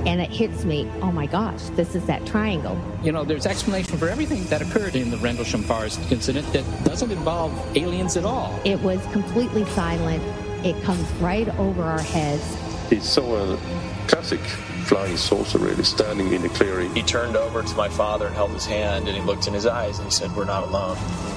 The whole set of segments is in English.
and it hits me, oh my gosh, this is that triangle. You know, there's explanation for everything that occurred in the Rendlesham Forest incident that doesn't involve aliens at all. It was completely silent. It comes right over our heads. It's so a classic flying saucer, really, standing in a clearing. He turned over to my father and held his hand, and he looked in his eyes and he said, "We're not alone."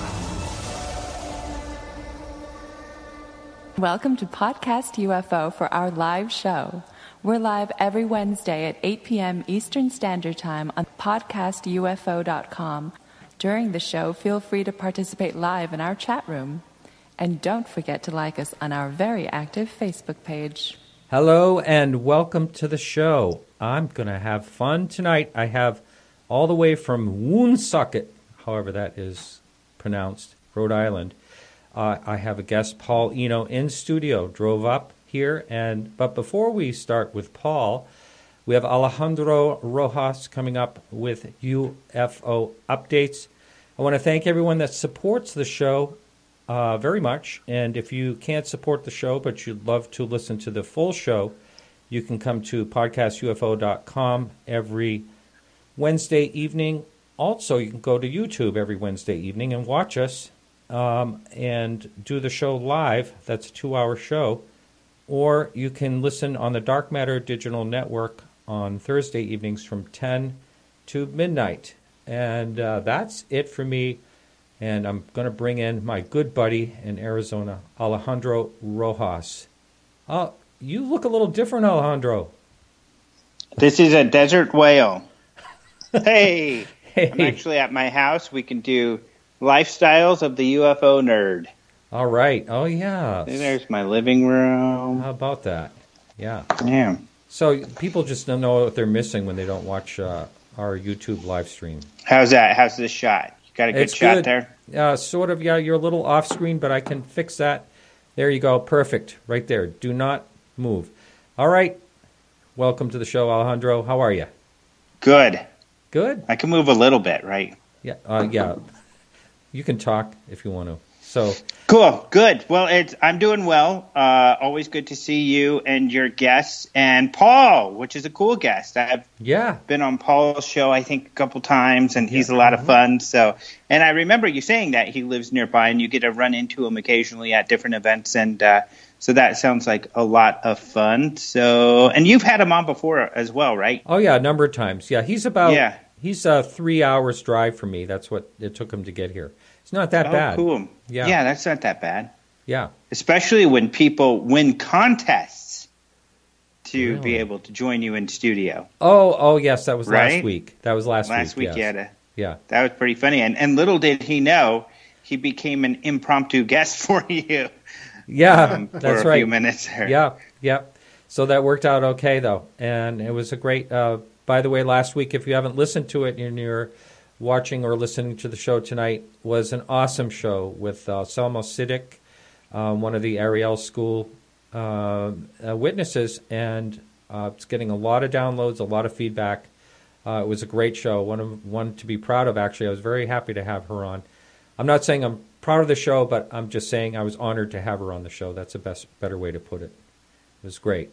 Welcome to Podcast UFO for our live show. We're live every Wednesday at 8 p.m. Eastern Standard Time on podcastufo.com. During the show, feel free to participate live in our chat room. And don't forget to like us on our very active Facebook page. Hello and welcome to the show. I'm going to have fun tonight. I have all the way from Woonsocket, however that is pronounced, Rhode Island. I have a guest, Paul Eno, in studio, drove up here. But before we start with Paul, we have Alejandro Rojas coming up with UFO updates. I want to thank everyone that supports the show very much. And if you can't support the show, but you'd love to listen to the full show, you can come to podcastufo.com every Wednesday evening. Also, you can go to YouTube every Wednesday evening and watch us and do the show live. That's a 2-hour show. Or you can listen on the Dark Matter Digital Network on Thursday evenings from 10 to midnight. And that's it for me. And I'm going to bring in my good buddy in Arizona, Alejandro Rojas. You look a little different, Alejandro. This is a desert whale. Hey, I'm actually at my house. We can do lifestyles of the UFO nerd. All right. Oh, yeah. There's my living room. How about that? Yeah. Yeah. So people just don't know what they're missing when they don't watch our YouTube live stream. How's that? How's this shot? You got a good shot there? Sort of, yeah. You're a little off screen, but I can fix that. There you go. Perfect. Right there. Do not move. All right. Welcome to the show, Alejandro. How are you? Good. Good? I can move a little bit, right? Yeah. Yeah. You can talk if you want to. So cool, good. Well, I'm doing well. Always good to see you and your guests, and Paul, which is a cool guest. I've been on Paul's show, I think, a couple times, and he's a lot of fun. So, and I remember you saying that he lives nearby, and you get to run into him occasionally at different events, and so that sounds like a lot of fun. So, and you've had him on before as well, right? Oh yeah, a number of times. Yeah, he's 3 hours drive from me. That's what it took him to get here. It's not that bad. Cool. Yeah, that's not that bad. Yeah. Especially when people win contests to be able to join you in studio. Oh, yes, that was last week. That was last week. Last week, yes. Yeah. That was pretty funny. And little did he know, he became an impromptu guest for you. Yeah, that's for right. A few minutes there. Yeah. So that worked out okay, though. And it was a great, by the way, last week, if you haven't listened to it and you're watching or listening to the show tonight, was an awesome show with Selma Siddiq, one of the Ariel School witnesses, and it's getting a lot of downloads, a lot of feedback. It was a great show, one to be proud of, actually. I was very happy to have her on. I'm not saying I'm proud of the show, but I'm just saying I was honored to have her on the show. That's a better way to put it. It was great.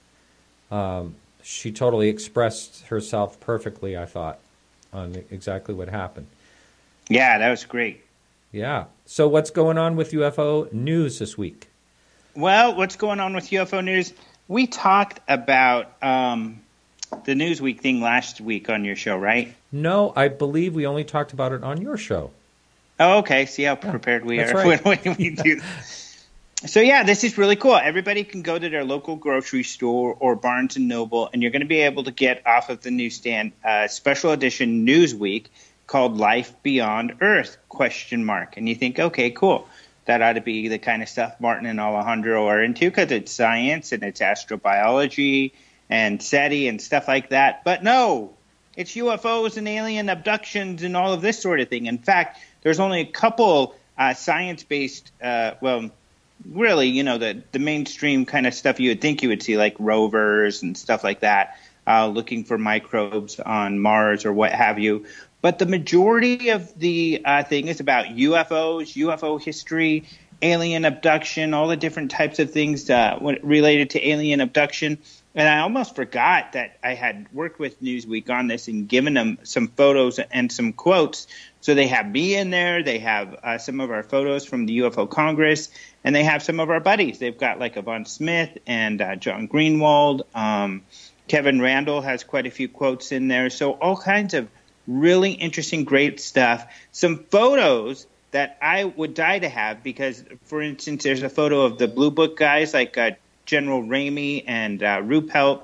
She totally expressed herself perfectly, I thought, on exactly what happened. Yeah, that was great. Yeah. So what's going on with UFO news this week? Well, what's going on with UFO news? We talked about the Newsweek thing last week on your show, right? No, I believe we only talked about it on your show. Oh, okay. See how prepared we are right. when we do. So, yeah, this is really cool. Everybody can go to their local grocery store or Barnes & Noble, and you're going to be able to get off of the newsstand a special edition Newsweek called Life Beyond Earth, ? And you think, okay, cool. That ought to be the kind of stuff Martin and Alejandro are into because it's science and it's astrobiology and SETI and stuff like that. But no, it's UFOs and alien abductions and all of this sort of thing. In fact, there's only a couple science-based, really, the mainstream kind of stuff you would think you would see, like rovers and stuff like that, looking for microbes on Mars or what have you. But the majority of the thing is about UFOs, UFO history, alien abduction, all the different types of things related to alien abduction. And I almost forgot that I had worked with Newsweek on this and given them some photos and some quotes. So they have me in there. They have some of our photos from the UFO Congress, and they have some of our buddies. They've got like Yvonne Smith and John Greenwald. Kevin Randall has quite a few quotes in there. So all kinds of really interesting, great stuff. Some photos that I would die to have because, for instance, there's a photo of the Blue Book guys like General Ramey and Ruppelt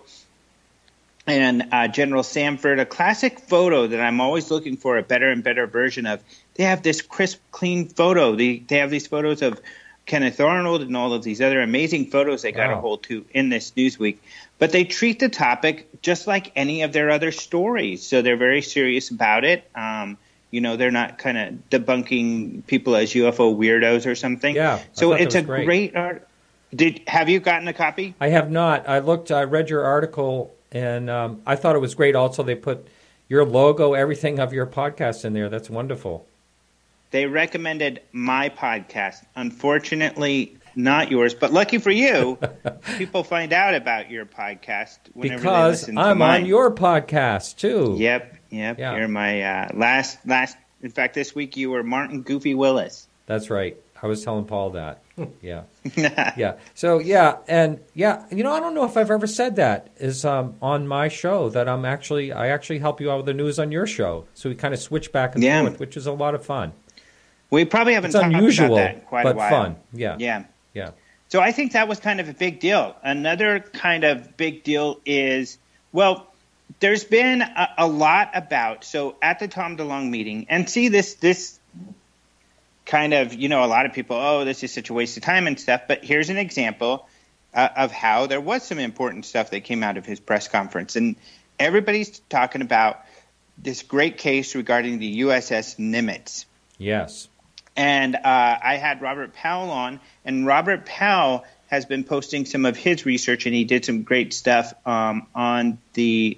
and General Samford, a classic photo that I'm always looking for a better and better version of. They have this crisp, clean photo. They have these photos of Kenneth Arnold and all of these other amazing photos they got a hold to in this Newsweek. But they treat the topic just like any of their other stories. So they're very serious about it. They're not kind of debunking people as UFO weirdos or something. Yeah. So it's a great art. Have you gotten a copy? I have not. I read your article, and I thought it was great. Also, they put your logo, everything of your podcast in there. That's wonderful. They recommended my podcast. Unfortunately, not yours, but lucky for you, people find out about your podcast whenever they listen to mine. Because I'm on your podcast, too. Yep. Yeah. You're my last. In fact, this week you were Martin Goofy Willis. That's right. I was telling Paul that. Yeah. Yeah. So, I don't know if I've ever said that is on my show that I actually help you out with the news on your show. So we kind of switch back and forth, which is a lot of fun. We probably haven't talked unusual, about that in quite a while. But fun. Yeah. So I think that was kind of a big deal. Another kind of big deal is, well, there's been a lot about, so at the Tom DeLonge meeting, and see this kind of, a lot of people, this is such a waste of time and stuff, but here's an example of how there was some important stuff that came out of his press conference. And everybody's talking about this great case regarding the USS Nimitz. Yes. And I had Robert Powell on, and Robert Powell has been posting some of his research, and he did some great stuff on the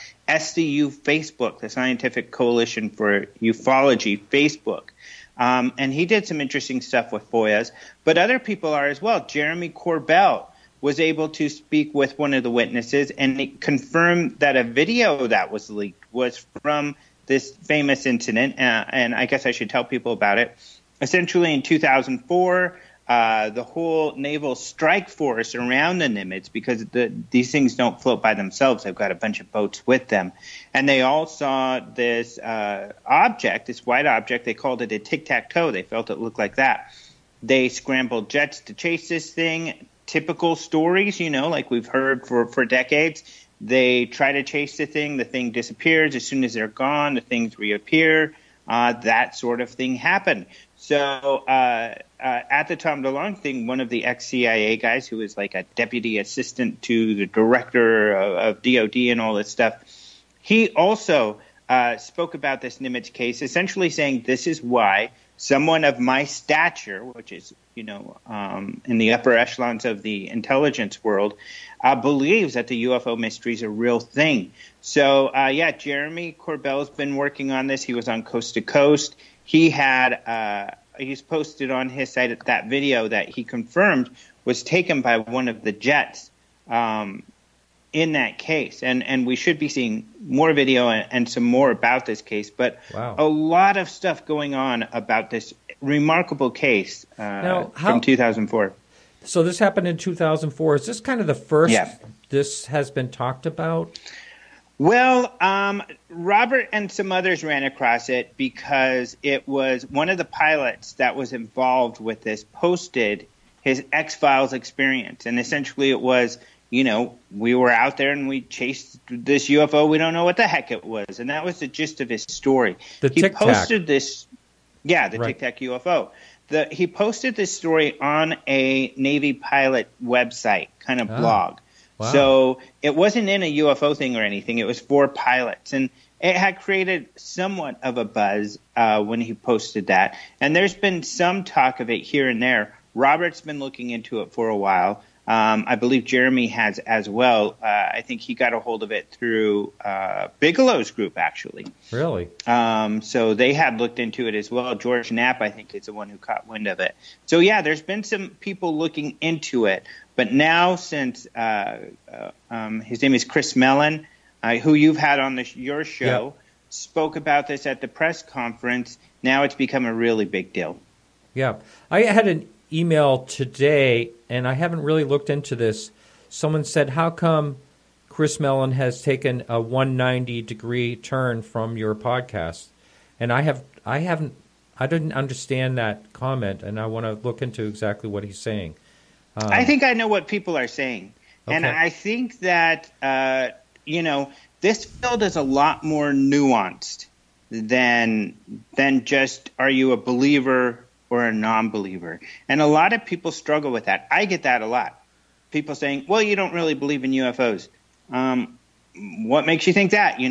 SCU Facebook, the Scientific Coalition for Ufology Facebook. And he did some interesting stuff with FOIAs, but other people are as well. Jeremy Corbell was able to speak with one of the witnesses, and he confirmed that a video that was leaked was from this famous incident, and I guess I should tell people about it. Essentially, in 2004, the whole naval strike force around the Nimitz, because these things don't float by themselves, they've got a bunch of boats with them, and they all saw this object, this white object. They called it a tic-tac-toe. They felt it looked like that. They scrambled jets to chase this thing. Typical stories, like we've heard for decades. They try to chase the thing disappears. As soon as they're gone, the things reappear. That sort of thing happened. So at the Tom DeLonge thing, one of the ex-CIA guys who was like a deputy assistant to the director of DOD and all this stuff, he also spoke about this Nimitz case, essentially saying this is why someone of my stature, which is, in the upper echelons of the intelligence world, believes that the UFO mystery is a real thing. So, Jeremy Corbell's been working on this. He was on Coast to Coast. He had he's posted on his site that video that he confirmed was taken by one of the jets in that case. And we should be seeing more video and some more about this case. But a lot of stuff going on about this remarkable case from 2004. So this happened in 2004. Is this kind of the first this has been talked about? Well, Robert and some others ran across it because it was one of the pilots that was involved with this posted his X-Files experience. And essentially it was, we were out there and we chased this UFO. We don't know what the heck it was. And that was the gist of his story. He posted this. Yeah, the Tic Tac UFO. He posted this story on a Navy pilot website, kind of blog. Wow. So it wasn't in a UFO thing or anything. It was for pilots. And it had created somewhat of a buzz when he posted that. And there's been some talk of it here and there. Robert's been looking into it for a while. I believe Jeremy has as well. I think he got a hold of it through Bigelow's group, actually. Really? So they had looked into it as well. George Knapp, I think, is the one who caught wind of it. So, yeah, there's been some people looking into it. But now since his name is Chris Mellon, who you've had on your show, spoke about this at the press conference, now it's become a really big deal. Yeah. I had an email today, and I haven't really looked into this. Someone said, how come Chris Mellon has taken a 190-degree turn from your podcast? And I didn't understand that comment, and I want to look into exactly what he's saying. I think I know what people are saying. Okay. And I think that, this field is a lot more nuanced than just, are you a believer or a non-believer? And a lot of people struggle with that. I get that a lot. People saying, well, you don't really believe in UFOs. What makes you think that?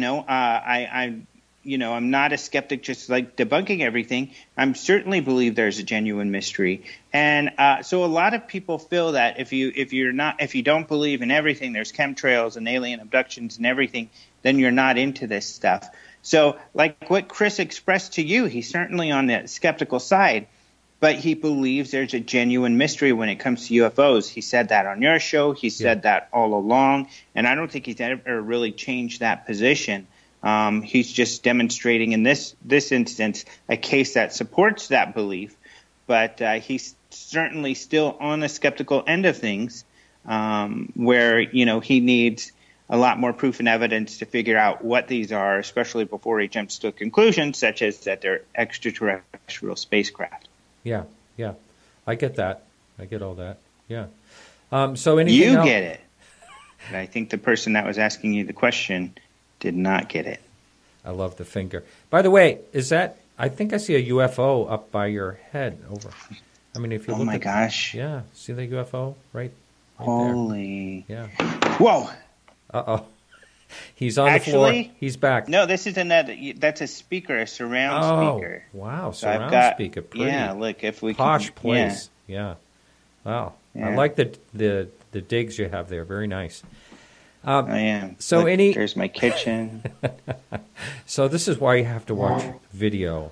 I'm not a skeptic just like debunking everything. I certainly believe there's a genuine mystery. And so a lot of people feel that if you don't believe in everything, there's chemtrails and alien abductions and everything, then you're not into this stuff. So like what Chris expressed to you, he's certainly on the skeptical side, but he believes there's a genuine mystery when it comes to UFOs. He said that on your show. He said that all along, and I don't think he's ever really changed that position. He's just demonstrating in this instance a case that supports that belief, but he's certainly still on the skeptical end of things, where he needs a lot more proof and evidence to figure out what these are, especially before he jumps to a conclusion such as that they're extraterrestrial spacecraft. Yeah, I get that. I get all that. Yeah. So anything else? Get it. But I think the person that was asking you the question did not get it. I love the finger. By the way, is that? I think I see a UFO up by your head. Over. I mean, if you look. Oh my gosh! Yeah, see the UFO right Holy. There. Yeah. Whoa. Uh-oh. He's on the floor. He's back. No, this is that's a speaker, a surround speaker. Wow, surround speaker. Pretty. Yeah, look, if we posh place. Yeah. Wow. Yeah. I like the digs you have there. Very nice. I am. So look, there's my kitchen. So this is why you have to watch video.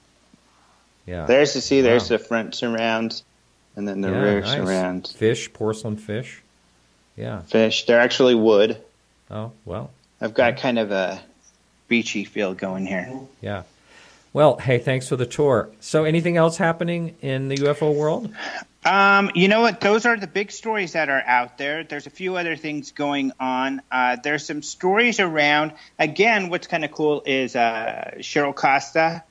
Yeah. There's the front surrounds, and then the rear surrounds. Fish, porcelain fish. Yeah. Fish. They're actually wood. Oh, well. I've got kind of a beachy feel going here. Yeah. Well, hey, thanks for the tour. So anything else happening in the UFO world? You know what? Those are the big stories that are out there. There's a few other things going on. There's some stories around. Again, what's kind of cool is Cheryl Costa,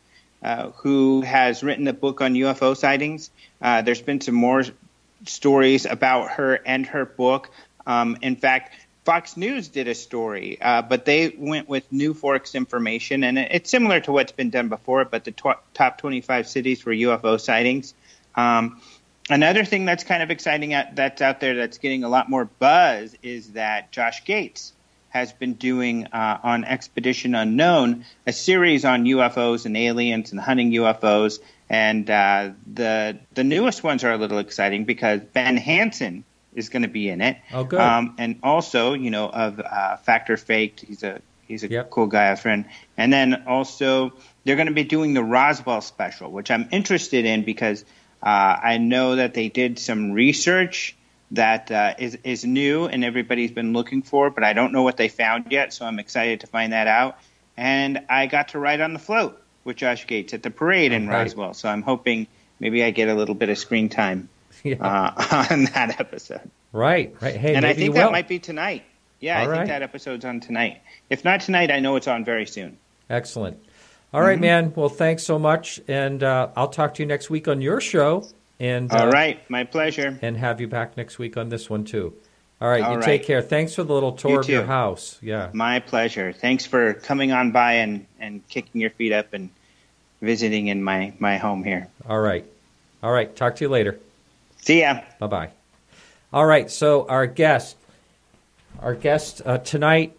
who has written a book on UFO sightings. There's been some more stories about her and her book. In fact, Fox News did a story, but they went with New Forks information, and it's similar to what's been done before, but the top 25 cities for UFO sightings. Another thing that's kind of exciting that's out there that's getting a lot more buzz is that Josh Gates has been doing on Expedition Unknown a series on UFOs and aliens and hunting UFOs, and the newest ones are a little exciting because Ben Hansen is going to be in it. Oh, good. And also, of Factor Faked, he's a cool guy, a friend. And then also, they're going to be doing the Roswell special, which I'm interested in because I know that they did some research that is new and everybody's been looking for, but I don't know what they found yet, so I'm excited to find that out. And I got to ride on the float with Josh Gates at the parade in Roswell, so I'm hoping maybe I get a little bit of screen time. On that episode. Right. Hey, and I think that might be tonight. Yeah, I think that episode's on tonight. If not tonight, I know it's on very soon. Excellent. All right, man. Well, thanks so much, and I'll talk to you next week on your show. And all right, my pleasure. And have you back next week on this one too. All right, take care. Thanks for the little tour of your house. Yeah, my pleasure. Thanks for coming on by and kicking your feet up and visiting in my home here. All right. Talk to you later. See ya. Bye-bye. All right, so our guest tonight,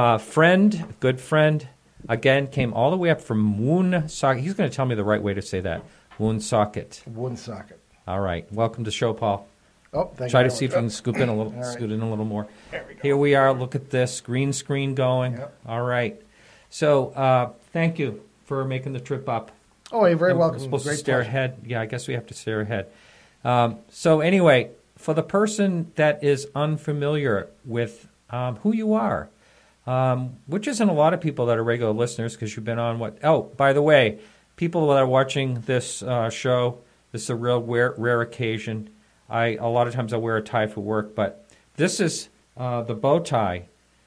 good friend, again, came all the way up from Woonsocket. He's going to tell me the right way to say that. Woonsocket. Woonsocket. All right. Welcome to the show, Paul. Oh, thank Try you to see if very you can much. scoop in a little, All right. scoot in a little more. There we go. Here we are. Look at this green screen going. Yep. All right. So thank you for making the trip up. Oh, you're very We're welcome. supposed to Great stare pleasure. ahead. Yeah, I guess we have to stare ahead. So anyway, for the person that is unfamiliar with who you are, which isn't a lot of people that are regular listeners because you've been on what? Oh, by the way, people that are watching this show, this is a real rare occasion. A lot of times I wear a tie for work, but this is the bow tie,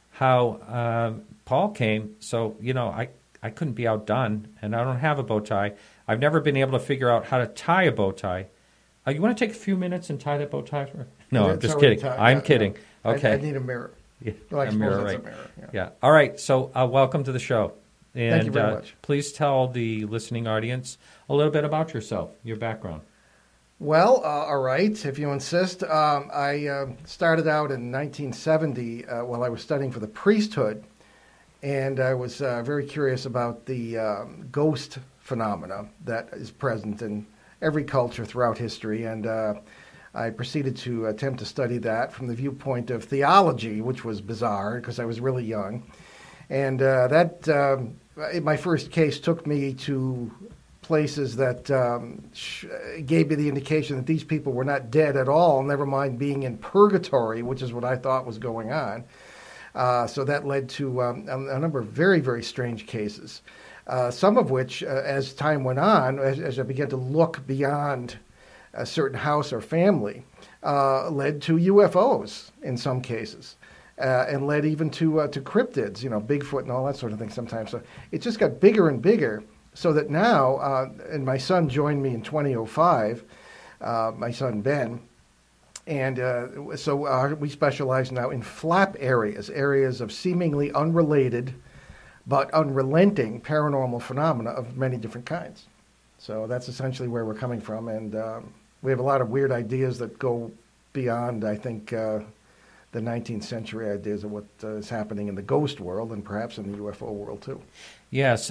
how Paul came. So, I couldn't be outdone, and I don't have a bow tie. I've never been able to figure out how to tie a bow tie. You want to take a few minutes and tie that bow tie for me? No, I'm It's just already kidding. tied. I'm Yeah, kidding. yeah. Okay. I need a mirror. Yeah, Well, I a suppose mirror, that's right. a mirror. Yeah. All right. So welcome to the show. And, Thank you very much. Please tell the listening audience a little bit about yourself, your background. Well, all right, if you insist. I started out in 1970 while I was studying for the priesthood, and I was very curious about the ghost phenomena that is present in every culture throughout history, and I proceeded to attempt to study that from the viewpoint of theology, which was bizarre because I was really young. And my first case took me to places that gave me the indication that these people were not dead at all, never mind being in purgatory, which is what I thought was going on. So that led to a number of very, very strange cases, some of which, as time went on, as I began to look beyond a certain house or family, led to UFOs in some cases. And led even to cryptids, Bigfoot and all that sort of thing sometimes. So it just got bigger and bigger, so that now, and my son joined me in 2005, my son Ben, and so we specialize now in flap areas of seemingly unrelated but unrelenting paranormal phenomena of many different kinds. So that's essentially where we're coming from, and we have a lot of weird ideas that go beyond, I think, the 19th century ideas of what is happening in the ghost world and perhaps in the UFO world too. Yes.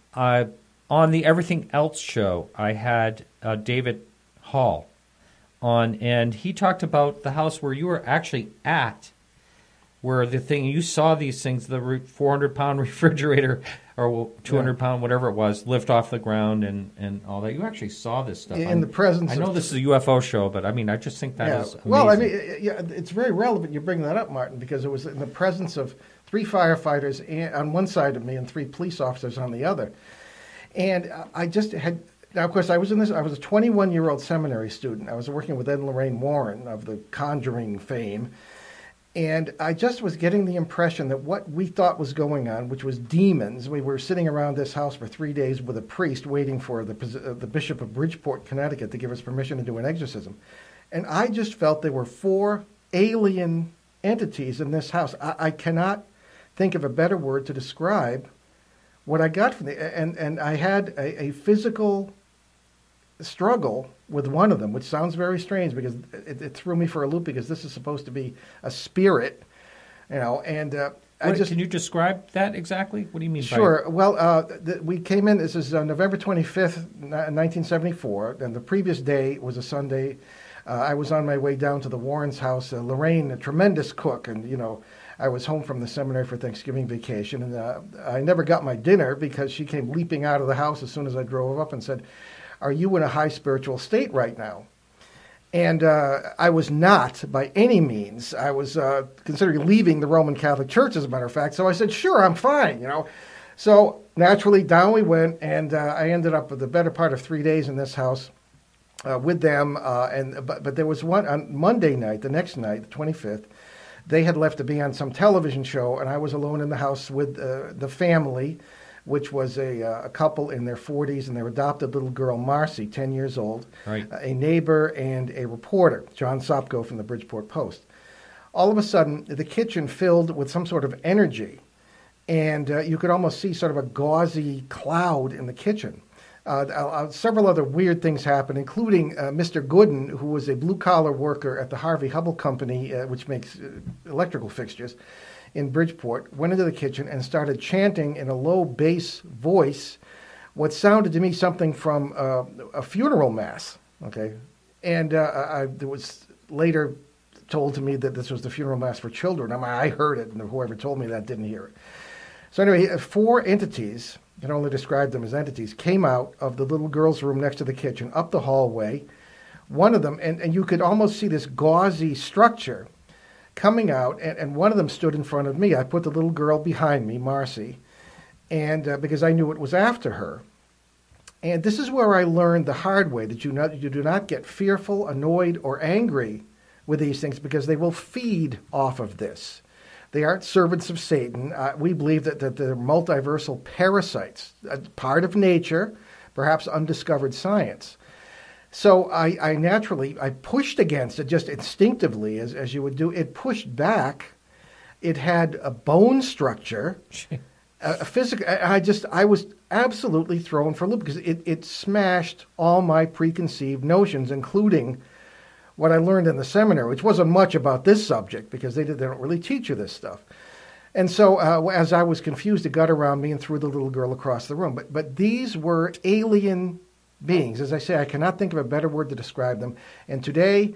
On the Everything Else show, I had David Hall on, and he talked about the house where you were actually at, where you saw these things, the 400-pound refrigerator or 200-pound, whatever it was, lift off the ground and all that. You actually saw this stuff. In the presence I know this is a UFO show, but I just think that is amazing. Well, it's very relevant you bring that up, Martin, because it was in the presence of 3 firefighters on one side of me and 3 police officers on the other. And I just had... Now, of course, I was a 21-year-old seminary student. I was working with Ed and Lorraine Warren of the Conjuring fame. And I just was getting the impression that what we thought was going on, which was demons, we were sitting around this house for 3 days with a priest waiting for the Bishop of Bridgeport, Connecticut, to give us permission to do an exorcism. And I just felt there were 4 alien entities in this house. I cannot think of a better word to describe what I got from and I had a physical struggle with one of them, which sounds very strange because it threw me for a loop, because this is supposed to be a spirit, and can you describe that exactly? What do you mean by it? Sure. Well, we came in, this is November 25th, 1974, and the previous day was a Sunday. I was on my way down to the Warrens' house. Lorraine, a tremendous cook, and, I was home from the seminary for Thanksgiving vacation, and I never got my dinner because she came leaping out of the house as soon as I drove up and said, "Are you in a high spiritual state right now?" And I was not by any means. I was considering leaving the Roman Catholic Church, as a matter of fact. So I said, "Sure, I'm fine," So naturally, down we went, and I ended up with the better part of 3 days in this house with them. But there was one on Monday night, the next night, the 25th. They had left to be on some television show, and I was alone in the house with the family, which was a couple in their 40s and their adopted little girl, Marcy, 10 years old, right. A neighbor and a reporter, John Sopko from the Bridgeport Post. All of a sudden, the kitchen filled with some sort of energy, and you could almost see sort of a gauzy cloud in the kitchen. Several other weird things happened, including Mr. Gooden, who was a blue-collar worker at the Harvey Hubble Company, which makes electrical fixtures, in Bridgeport, went into the kitchen and started chanting in a low bass voice what sounded to me something from a funeral mass, okay? And there was later told to me that this was the funeral mass for children. I heard it, and whoever told me that didn't hear it. So anyway, 4 entities, I can only describe them as entities, came out of the little girl's room next to the kitchen, up the hallway. One of them, and you could almost see this gauzy structure coming out, and one of them stood in front of me. I put the little girl behind me, Marcy, and because I knew it was after her. And this is where I learned the hard way that you do not get fearful, annoyed, or angry with these things, because they will feed off of this. They aren't servants of Satan. We believe that they're multiversal parasites, part of nature, perhaps undiscovered science. So I naturally pushed against it just instinctively, as you would do. It pushed back. It had a bone structure, a physical. I was absolutely thrown for a loop, because it smashed all my preconceived notions, including what I learned in the seminary, which wasn't much about this subject, because they don't really teach you this stuff. And so as I was confused, it got around me and threw the little girl across the room. But these were alien beings. As I say, I cannot think of a better word to describe them. And today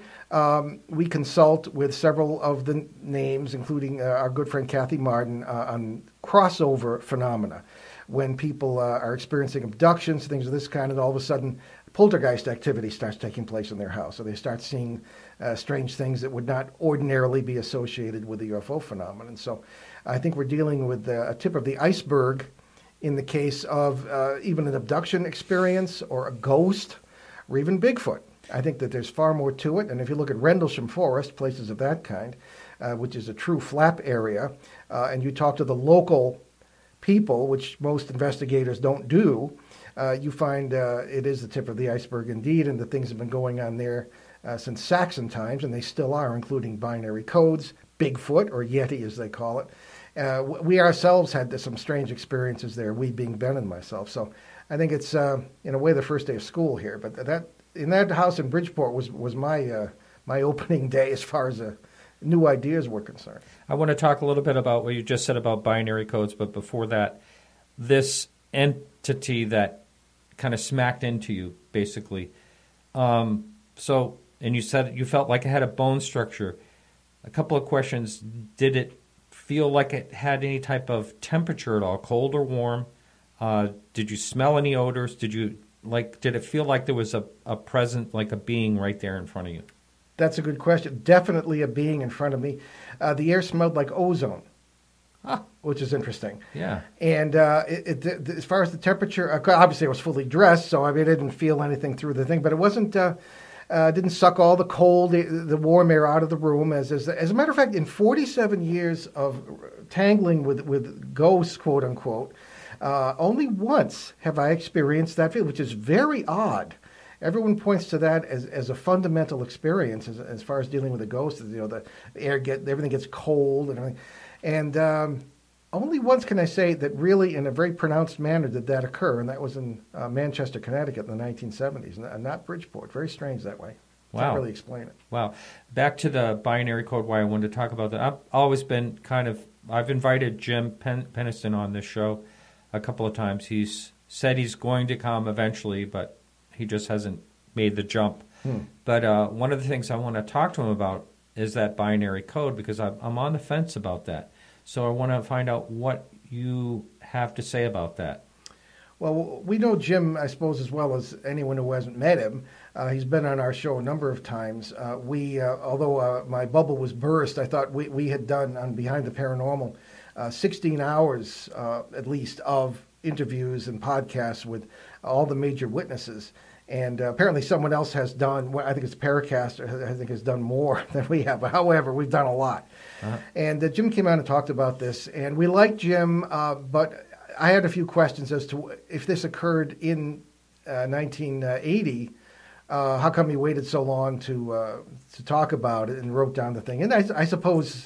we consult with several of the names, including our good friend Kathy Martin, on crossover phenomena. When people are experiencing abductions, things of this kind, and all of a sudden poltergeist activity starts taking place in their house. So they start seeing strange things that would not ordinarily be associated with the UFO phenomenon. So I think we're dealing with a tip of the iceberg in the case of even an abduction experience or a ghost or even Bigfoot. I think that there's far more to it. And if you look at Rendlesham Forest, places of that kind, which is a true flap area, and you talk to the local people, which most investigators don't do, you find it is the tip of the iceberg indeed, and the things have been going on there since Saxon times, and they still are, including binary codes, Bigfoot, or Yeti as they call it. We ourselves had some strange experiences there, we being Ben and myself. So I think it's, in a way, the first day of school here. But in that house in Bridgeport was my opening day as far as new ideas were concerned. I want to talk a little bit about what you just said about binary codes, but before that, this entity that kind of smacked into you, basically. And you said you felt like it had a bone structure. A couple of questions. Did it feel like it had any type of temperature at all, cold or warm? Did you smell any odors? Did it feel like there was a present, like a being right there in front of you? That's a good question. Definitely a being in front of me. The air smelled like ozone, which is interesting. Yeah. And as far as the temperature, obviously I was fully dressed, so I didn't feel anything through the thing. But it wasn't, didn't suck all the cold, the warm air out of the room. As a matter of fact, in 47 years of tangling with ghosts, quote unquote, only once have I experienced that feeling, which is very odd. Everyone points to that as a fundamental experience as far as dealing with a ghost. The air everything gets cold and everything. And only once can I say that really in a very pronounced manner did that occur, and that was in Manchester, Connecticut in the 1970s, and not Bridgeport. Very strange that way. Wow. Can't really explain it. Wow. Back to the binary code, why I wanted to talk about that. I've always been I've invited Jim Penniston on this show a couple of times. He's said he's going to come eventually, but he just hasn't made the jump. But one of the things I want to talk to him about is that binary code, because I'm on the fence about that. So I want to find out what you have to say about that. Well, we know Jim, I suppose, as well as anyone who hasn't met him. He's been on our show a number of times. Although my bubble was burst, I thought we had done on Behind the Paranormal 16 hours at least of interviews and podcasts with all the major witnesses. And apparently someone else has done, I think it's Paracast, I think has done more than we have. However, we've done a lot. Uh-huh. And Jim came out and talked about this. And we like Jim, but I had a few questions as to if this occurred in 1980, how come he waited so long to talk about it and wrote down the thing? And I suppose,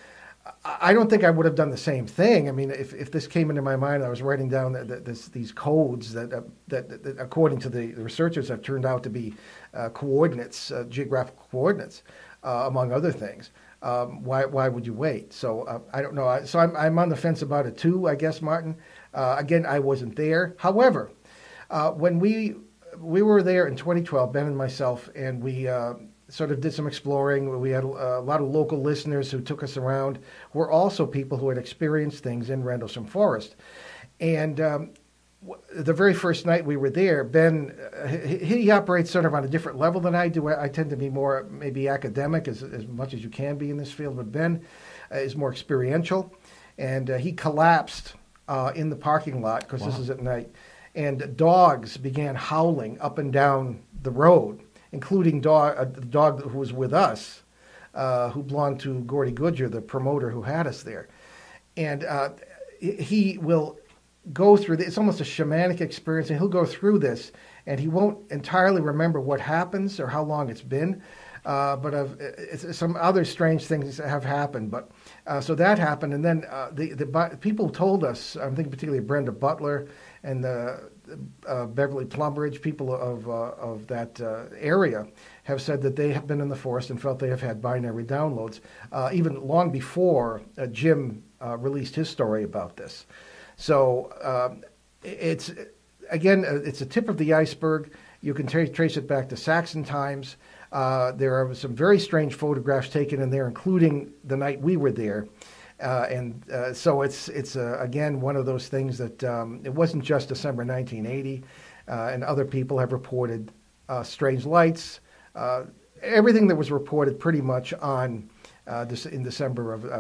I don't think I would have done the same thing. I mean, if this came into my mind, I was writing down these codes that according to the researchers, have turned out to be coordinates, geographical coordinates, among other things. Why would you wait? So I don't know. So I'm on the fence about it too, I guess, Martin. Again, I wasn't there. However, when we were there in 2012, Ben and myself, and we sort of did some exploring. We had a lot of local listeners who took us around, who were also people who had experienced things in Rendlesham Forest. And the very first night we were there, Ben, he operates sort of on a different level than I do. I tend to be more maybe academic as much as you can be in this field, but Ben is more experiential. And he collapsed in the parking lot, because this is at night, and dogs began howling up and down the road, including the dog who was with us, who belonged to Gordy Goodger, the promoter who had us there. And he will go through it's almost a shamanic experience, and he'll go through this, and he won't entirely remember what happens or how long it's been, but some other strange things have happened. But so that happened, and then the people told us, I'm thinking particularly Brenda Butler and Beverly Plumbridge, people of that area, have said that they have been in the forest and felt they have had binary downloads, even long before Jim released his story about this. So it's a tip of the iceberg. You can trace it back to Saxon times. There are some very strange photographs taken in there, including the night we were there. So it's again one of those things that it wasn't just December 1980, and other people have reported strange lights. Everything that was reported pretty much in December of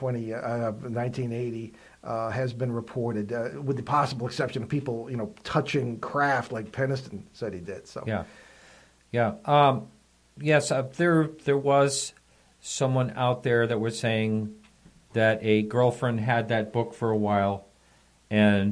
1980 has been reported, with the possible exception of people touching craft like Penniston said he did. So yes, there was someone out there that was saying that a girlfriend had that book for a while, and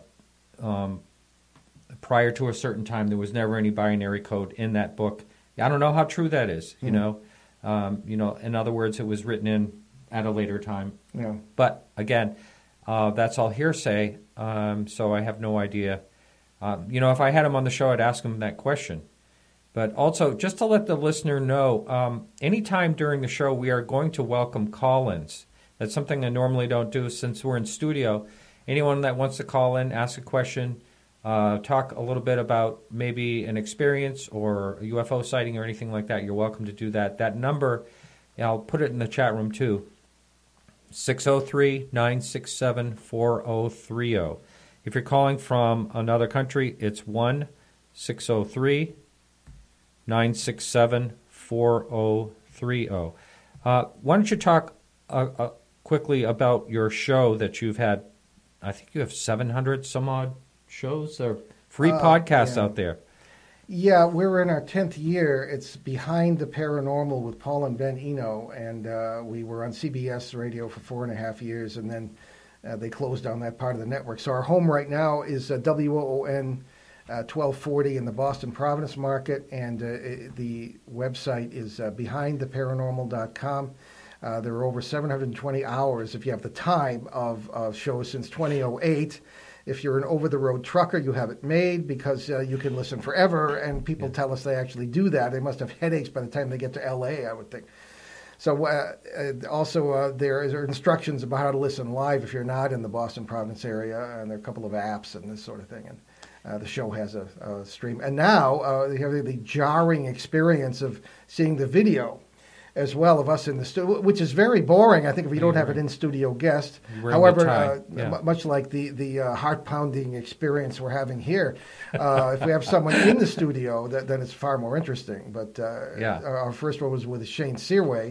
prior to a certain time, there was never any binary code in that book. I don't know how true that is. In other words, it was written in at a later time. Yeah. But again, that's all hearsay. So I have no idea. If I had him on the show, I'd ask him that question. But also, just to let the listener know, anytime during the show, we are going to welcome call-ins. That's something I normally don't do since we're in studio. Anyone that wants to call in, ask a question, talk a little bit about maybe an experience or a UFO sighting or anything like that, you're welcome to do that. That number, I'll put it in the chat room too, 603-967-4030. If you're calling from another country, it's 1-603-967-4030. Why don't you talk quickly about your show that you've had? I think you have 700 some odd shows or free podcasts out there. Yeah, we're in our 10th year. It's Behind the Paranormal with Paul and Ben Eno, and we were on CBS radio for 4.5 years, and then they closed down that part of the network. So our home right now is WOON 1240 in the Boston Providence market, and the website is behindtheparanormal.com. There are over 720 hours, if you have the time, of shows since 2008. If you're an over-the-road trucker, you have it made because you can listen forever, and people tell us they actually do that. They must have headaches by the time they get to L.A., I would think. So also there are instructions about how to listen live if you're not in the Boston Providence area, and there are a couple of apps and this sort of thing. And the show has a stream. And now you have the jarring experience of seeing the video as well of us in the studio, which is very boring, I think, if you don't have an in-studio guest. However, much like the heart-pounding experience we're having here, if we have someone in the studio, then it's far more interesting. But our first one was with Shane Searway,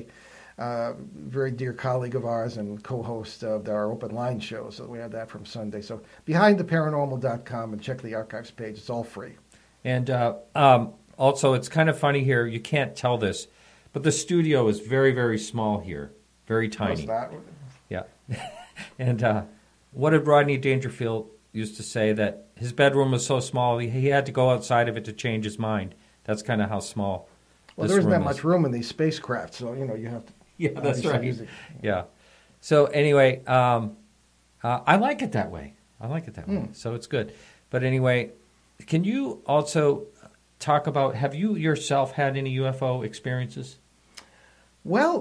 very dear colleague of ours and co-host of our Open Line show. So we had that from Sunday. So behindtheparanormal.com, and check the archives page. It's all free. And also, it's kind of funny here. You can't tell this, but the studio is very, very small here, very tiny. That? Yeah. And what did Rodney Dangerfield used to say, that his bedroom was so small he had to go outside of it to change his mind? That's kind of how small. Well, there isn't that much room in these spacecraft, so you have to. Yeah, that's right. Yeah. So anyway, I like it that way. way. So it's good. But anyway, can you also talk about, have you yourself had any UFO experiences? Well,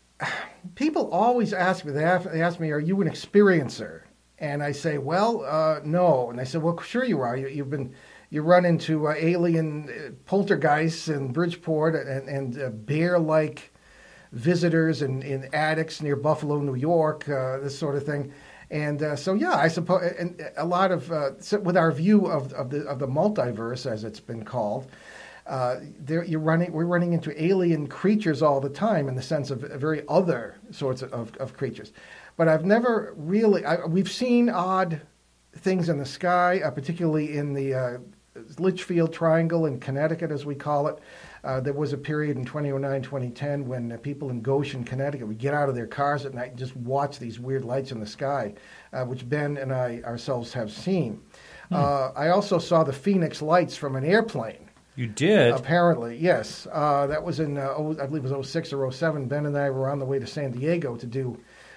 people always ask me, they ask me, are you an experiencer? And I say, well, no. And they say, well, sure you are. You've been you run into alien poltergeists in Bridgeport and bear-like visitors in attics near Buffalo, New York, this sort of thing. And so, yeah, I suppose, and a lot of with our view of the multiverse, as it's been called, we're running into alien creatures all the time in the sense of very other sorts of creatures. But I've never really. We've seen odd things in the sky, particularly in the Litchfield Triangle in Connecticut, as we call it. There was a period in 2009, 2010 when people in Goshen, Connecticut would get out of their cars at night and just watch these weird lights in the sky, which Ben and I ourselves have seen. I also saw the Phoenix Lights from an airplane. You did? Apparently, yes. That was in, I believe it was 06 or 07. Ben and I were on the way to San Diego to do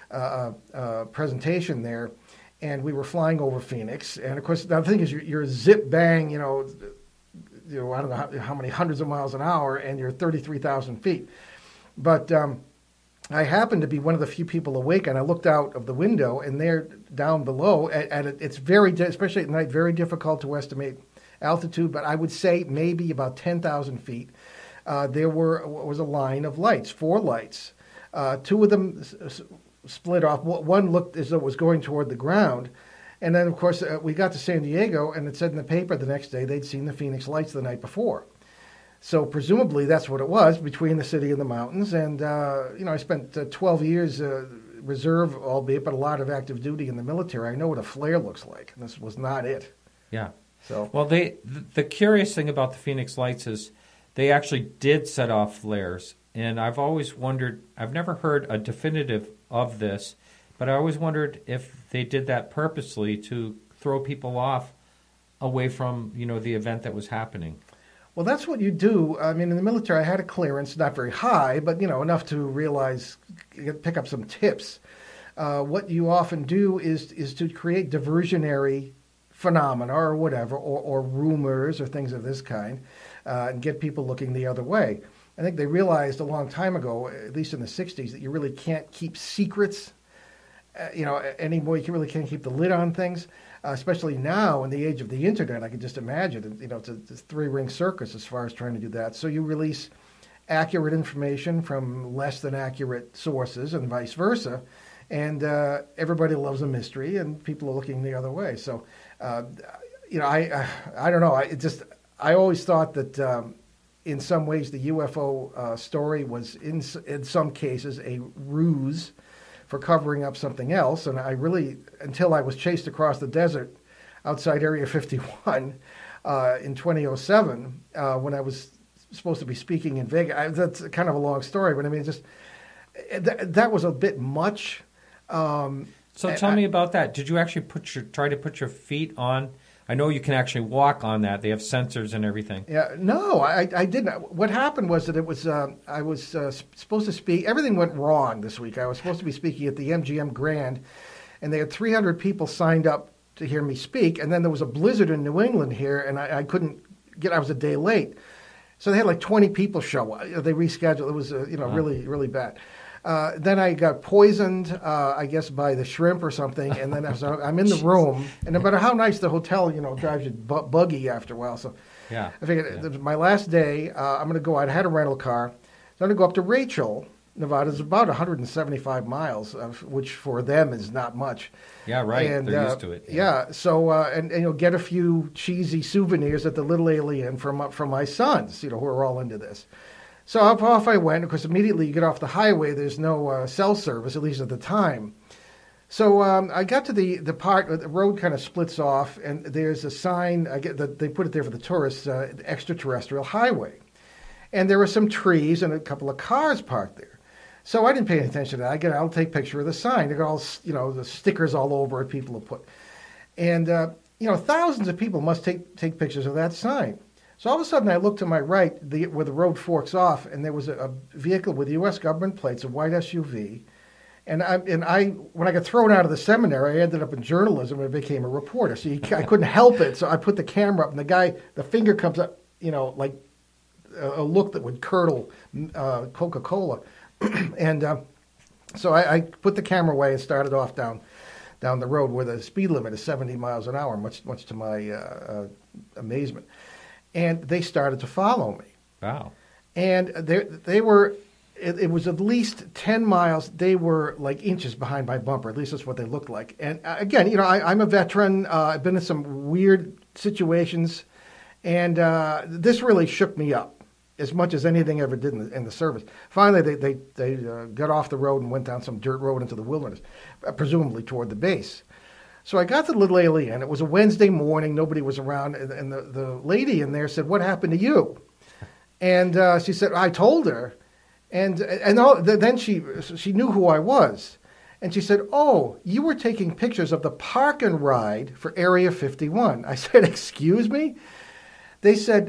a presentation there, and we were flying over Phoenix. And, of course, the thing is you're zip bang, I don't know how many hundreds of miles an hour, and you're 33,000 feet. But I happened to be one of the few people awake, and I looked out of the window, and there down below, it's very, especially at night, very difficult to estimate altitude, but I would say maybe about 10,000 feet. There was a line of lights, 4 lights. 2 of them split off. One looked as though it was going toward the ground. And then, of course, we got to San Diego, and it said in the paper the next day they'd seen the Phoenix Lights the night before. So presumably that's what it was, between the city and the mountains. And, I spent 12 years reserve, albeit, but a lot of active duty in the military. I know what a flare looks like, and this was not it. Yeah. So, well, the curious thing about the Phoenix Lights is they actually did set off flares. And I've always wondered, I've never heard a definitive of this, but I always wondered if they did that purposely to throw people off away from, the event that was happening. Well, that's what you do. I mean, in the military, I had a clearance, not very high, but, enough to realize, pick up some tips. What you often do is to create diversionary phenomena or whatever, or rumors or things of this kind, and get people looking the other way. I think they realized a long time ago, at least in the 60s, that you really can't keep secrets, anymore. You really can't keep the lid on things, especially now in the age of the internet. I can just imagine, it's a 3-ring circus as far as trying to do that. So you release accurate information from less than accurate sources and vice versa. And everybody loves a mystery, and people are looking the other way. So, I don't know. I always thought that in some ways the UFO story was in some cases a ruse for covering up something else. And I really, until I was chased across the desert outside Area 51 in 2007, when I was supposed to be speaking in Vegas. That's kind of a long story, but I mean, that was a bit much. So tell me about that. Did you actually try to put your feet on? I know you can actually walk on that. They have sensors and everything. Yeah, no, I didn't. What happened was that it was I was supposed to speak. Everything went wrong this week. I was supposed to be speaking at the MGM Grand, and they had 300 people signed up to hear me speak. And then there was a blizzard in New England here, and I couldn't get. I was a day late, so they had like 20 people show up. They rescheduled. It was really, really bad. Then I got poisoned, I guess, by the shrimp or something. And then I'm in the room, and no matter how nice the hotel, drives you buggy after a while. So yeah, I figured my last day, I'm going to go out. I had a rental car. So I'm going to go up to Rachel, Nevada. It's about 175 miles, which for them is not much. Yeah, right. And, they're used to it. Yeah. So and get a few cheesy souvenirs at the Little Alien from my sons, who are all into this. So off I went. Of course, immediately you get off the highway, there's no cell service, at least at the time. So I got to the part where the road kind of splits off, and there's a sign. They put it there for the tourists, extraterrestrial highway. And there were some trees and a couple of cars parked there. So I didn't pay any attention to that. I'll take a picture of the sign. They got all, the stickers all over it people have put. And, thousands of people must take pictures of that sign. So all of a sudden, I looked to my right, where the road forks off, and there was a vehicle with U.S. government plates, a white SUV. And I, when I got thrown out of the seminary, I ended up in journalism and became a reporter. So I couldn't help it. So I put the camera up, and the finger comes up, like a look that would curdle Coca-Cola. And so I put the camera away and started off down down the road where the speed limit is 70 miles an hour, much to my amazement. And they started to follow me. Wow. And they were, it was at least 10 miles. They were like inches behind my bumper. At least that's what they looked like. And again, you know, I'm a veteran. I've been in some weird situations. And this really shook me up as much as anything ever did in the service. Finally, they got off the road and went down some dirt road into the wilderness, presumably toward the base. So I got to the little alien. It was a Wednesday morning. Nobody was around. And the lady in there said, "What happened to you?" And she said, "I told her." And then she knew who I was. And she said, "Oh, you were taking pictures of the park and ride for Area 51. I said, "Excuse me?" They said,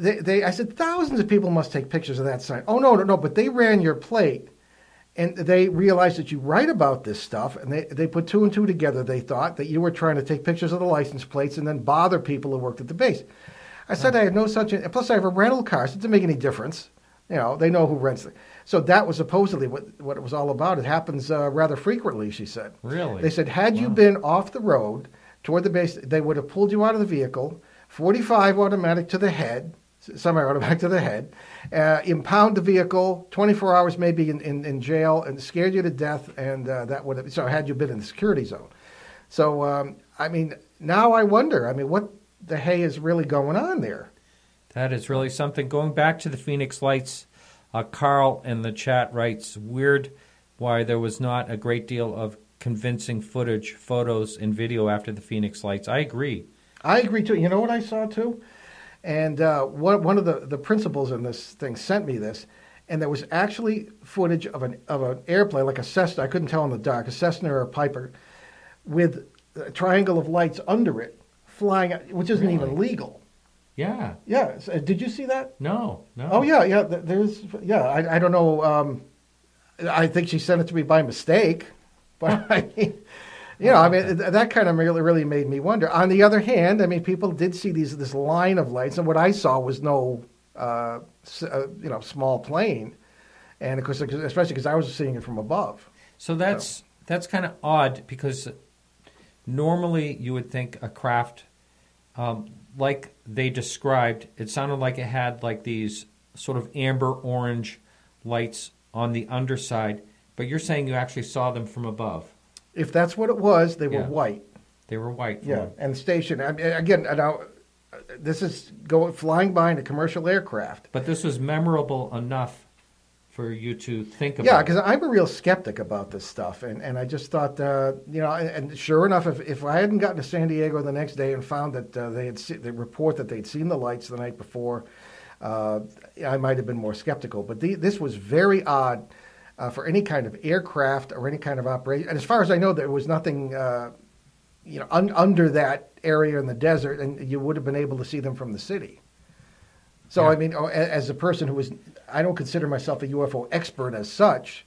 I said, "Thousands of people must take pictures of that sign." "Oh, no, but they ran your plate. And they realized that you write about this stuff, and they put two and two together. They thought that you were trying to take pictures of the license plates and then bother people who worked at the base." I said, "I had no such, plus I have a rental car, so it doesn't make any difference. You know, they know who rents it." So that was supposedly what it was all about. It happens rather frequently, she said. Really? They said, had you been off the road toward the base, they would have pulled you out of the vehicle, 45 automatic to the head, semi-automatic to the head, impound the vehicle, 24 hours maybe in jail, and scared you to death, and that would have, so had you been in the security zone. So, I mean, now I wonder, what the hay is really going on there? That is really something. Going back to the Phoenix Lights, Carl in the chat writes, "Weird why there was not a great deal of convincing footage, photos, and video after the Phoenix Lights." I agree. I agree, too. You know what I saw, too? And one of the principals in this thing sent me this, and there was actually footage of an airplane, like a Cessna, I couldn't tell in the dark, a Cessna or a Piper, with a triangle of lights under it, flying, which isn't even legal. Yeah. Yeah. Did you see that? No. Oh, yeah. I don't know. I think she sent it to me by mistake, but I mean, that kind of really made me wonder. On the other hand, people did see this line of lights, and what I saw was no, small plane, and of course, especially because I was seeing it from above. So that's kind of odd, because normally you would think a craft, like they described, it sounded like it had like these sort of amber orange lights on the underside, but you're saying you actually saw them from above. If that's what it was, they were white. They were white. Yeah, and stationed. Again, this is flying by in a commercial aircraft. But this was memorable enough for you to think about. Yeah, because I'm a real skeptic about this stuff, and I just thought, and sure enough, if I hadn't gotten to San Diego the next day and found that they report that they'd seen the lights the night before, I might have been more skeptical. But this was very odd for any kind of aircraft or any kind of operation. And as far as I know, there was nothing, under that area in the desert, and you would have been able to see them from the city. So, yeah. As a person I don't consider myself a UFO expert as such,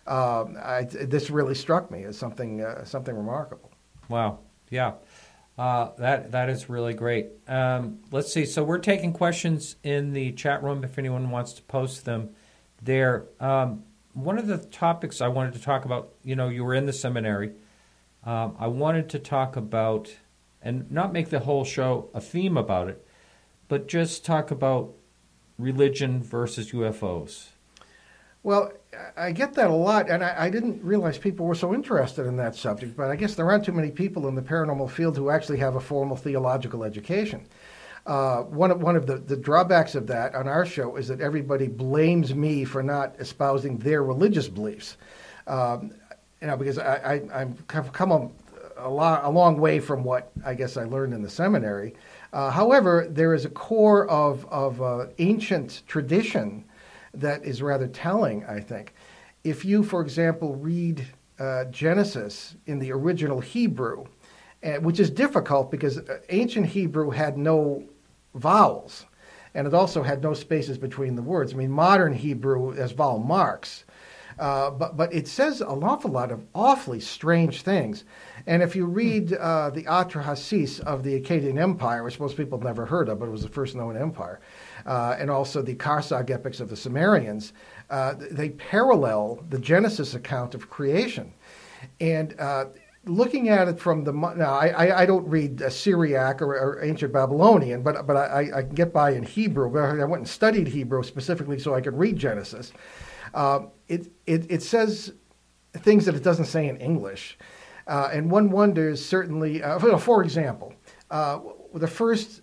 this really struck me as something remarkable. Wow. Yeah. That is really great. Let's see. So we're taking questions in the chat room if anyone wants to post them there. One of the topics I wanted to talk about, you were in the seminary. I wanted to talk about, and not make the whole show a theme about it, but just talk about religion versus UFOs. Well, I get that a lot, and I didn't realize people were so interested in that subject, but I guess there aren't too many people in the paranormal field who actually have a formal theological education. One of the drawbacks of that on our show is that everybody blames me for not espousing their religious beliefs. Because I've come a long way from what I guess I learned in the seminary. However, there is a core of ancient tradition that is rather telling, I think. If you, for example, read Genesis in the original Hebrew, which is difficult because ancient Hebrew had no vowels, and it also had no spaces between the words. Modern Hebrew has vowel marks, but it says an awful lot of awfully strange things. And if you read the Atrahasis of the Akkadian Empire, which most people have never heard of, but it was the first known empire, and also the Karsag epics of the Sumerians, they parallel the Genesis account of creation. And looking at it from the now, I don't read Syriac or ancient Babylonian, but I can get by in Hebrew. I went and studied Hebrew specifically so I could read Genesis. It says things that it doesn't say in English, and one wonders certainly. For example, the first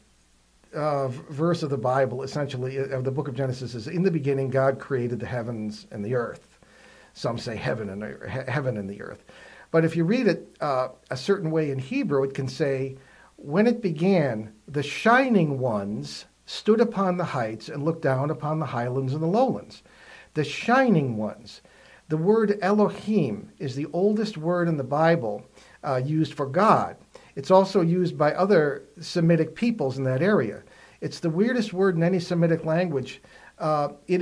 verse of the Bible, essentially of the book of Genesis, is, "In the beginning, God created the heavens and the earth." Some say heaven and the earth. But if you read it a certain way in Hebrew, it can say, "When it began, the shining ones stood upon the heights and looked down upon the highlands and the lowlands." The shining ones. The word Elohim is the oldest word in the Bible used for God. It's also used by other Semitic peoples in that area. It's the weirdest word in any Semitic language. It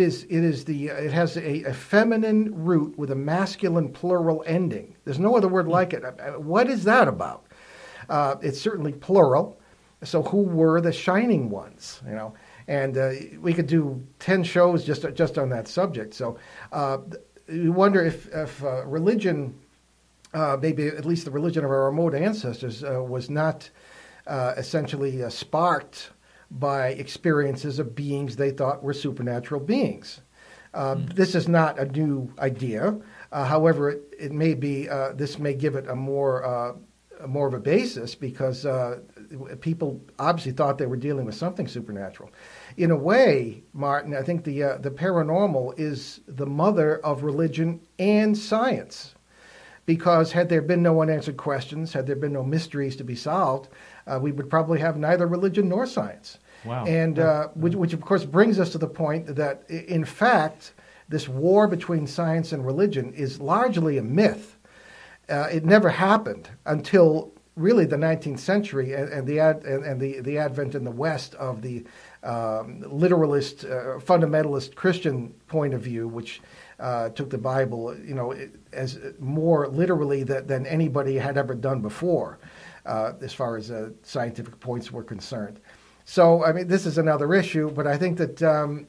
has a feminine root with a masculine plural ending. There's no other word like it. What is that about? It's certainly plural. So who were the shining ones? And we could do 10 shows just on that subject. So you wonder if religion, maybe at least the religion of our remote ancestors, was not essentially sparked by experiences of beings they thought were supernatural beings. This is not a new idea. However, it may be. This may give it a more of a basis because people obviously thought they were dealing with something supernatural. In a way, Martin, I think the paranormal is the mother of religion and science. Because had there been no unanswered questions, had there been no mysteries to be solved, we would probably have neither religion nor science. Wow. And which of course brings us to the point that, in fact, this war between science and religion is largely a myth. It never happened until really the 19th century and the advent in the West of the literalist, fundamentalist Christian point of view, which took the Bible, as more literally than anybody had ever done before, as far as scientific points were concerned. So, I mean, this is another issue, but I think that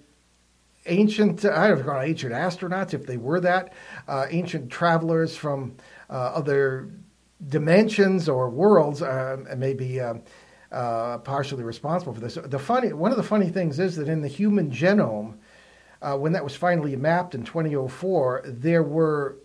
ancient astronauts, if they were that, ancient travelers from other dimensions or worlds may be partially responsible for this. One of the funny things is that in the human genome, when that was finally mapped in 2004, there were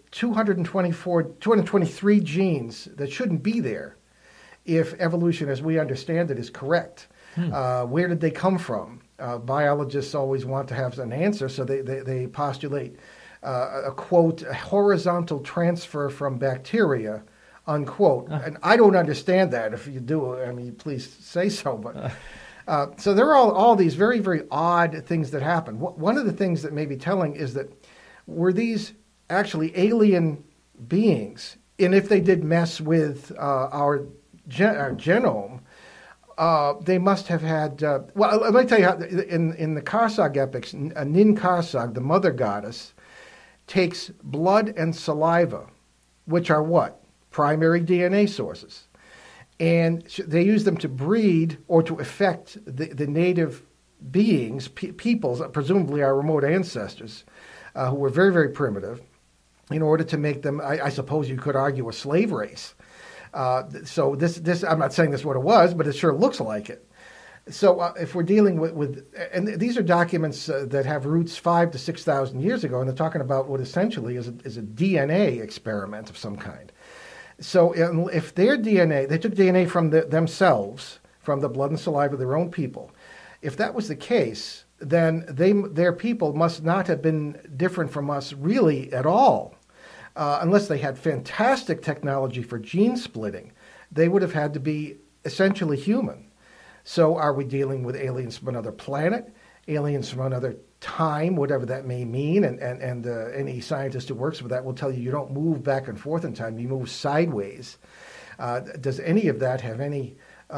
223 genes that shouldn't be there if evolution as we understand it is correct. Where did they come from? Biologists always want to have an answer, so they postulate a quote, a horizontal transfer from bacteria, unquote. And I don't understand that. If you do, I mean, please say so. But so there are all these very, very odd things that happen. One of the things that may be telling is that were these actually alien beings, and if they did mess with our genome, they must have had. Well, let me tell you how. In the Karsag epics, Nin Karsag, the mother goddess, takes blood and saliva, which are what? Primary DNA sources. And they use them to breed or to affect the native beings, peoples, presumably our remote ancestors, who were very, very primitive, in order to make them, I suppose you could argue, a slave race. So this, I'm not saying this is what it was, but it sure looks like it. So if we're dealing with and these are documents that have roots 5,000 to 6,000 years ago, and they're talking about what essentially is a DNA experiment of some kind. So if their DNA, they took DNA from themselves, from the blood and saliva of their own people. If that was the case, then their people must not have been different from us really at all. Unless they had fantastic technology for gene splitting, they would have had to be essentially human. So are we dealing with aliens from another planet, aliens from another time, whatever that may mean? And any scientist who works with that will tell you don't move back and forth in time, you move sideways. Does any of that have any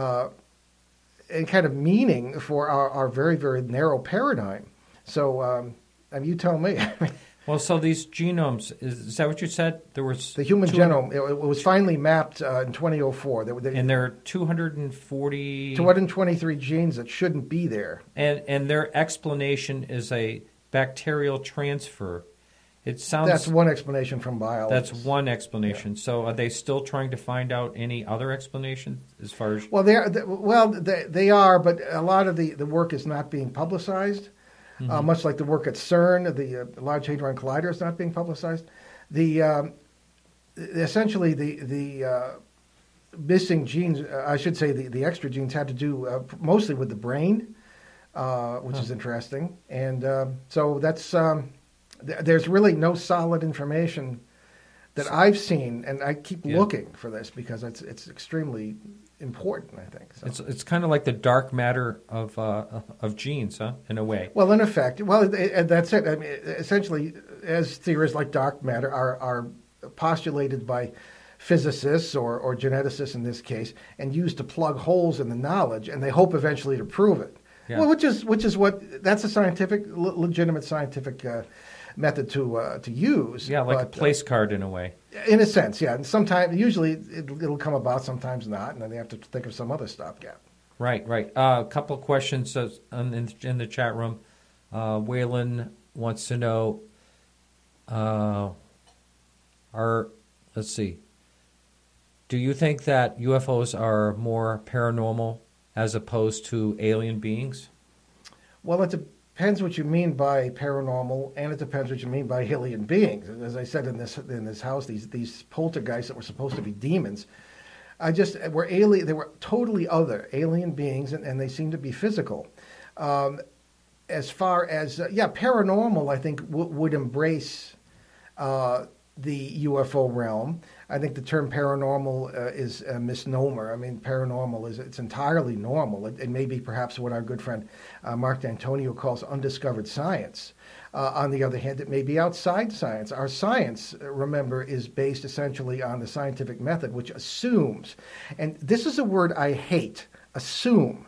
kind of meaning for our very, very narrow paradigm? So you tell me. Well, so these genomes, is that what you said? There was the human genome. It was finally mapped in 2004. And there are 223 genes that shouldn't be there. And their explanation is a bacterial transfer. It sounds that's one explanation from biologists. That's one explanation. Yeah. So are they still trying to find out any other explanation as far as? Well, they are, but a lot of the work is not being publicized. Much like the work at CERN, the Large Hadron Collider is not being publicized. Essentially the missing genes, I should say the extra genes, had to do mostly with the brain, which is interesting. And so that's there's really no solid information that I've seen, and I keep looking for this because it's extremely important, I think. So. It's kind of like the dark matter of genes, huh? In a way. Well, in effect, that's it. I mean, essentially, as theories like dark matter are postulated by physicists or geneticists in this case, and used to plug holes in the knowledge, and they hope eventually to prove it. Yeah. Well, which is that's a legitimate scientific method to use. Yeah, like a place card in a way. In a sense, yeah. And sometimes, usually, it'll come about. Sometimes not, and then they have to think of some other stopgap. Right. A couple of questions in the chat room. Waylon wants to know, let's see. Do you think that UFOs are more paranormal as opposed to alien beings? Well, it depends what you mean by paranormal, and it depends what you mean by alien beings. As I said in this house, these poltergeists that were supposed to be demons, were alien. They were totally other alien beings, and they seem to be physical. As far as paranormal, I think would embrace the UFO realm. I think the term paranormal is a misnomer. I mean, paranormal it's entirely normal. It may be perhaps what our good friend Mark D'Antonio calls undiscovered science. On the other hand, it may be outside science. Our science, remember, is based essentially on the scientific method, which assumes, and this is a word I hate, assume.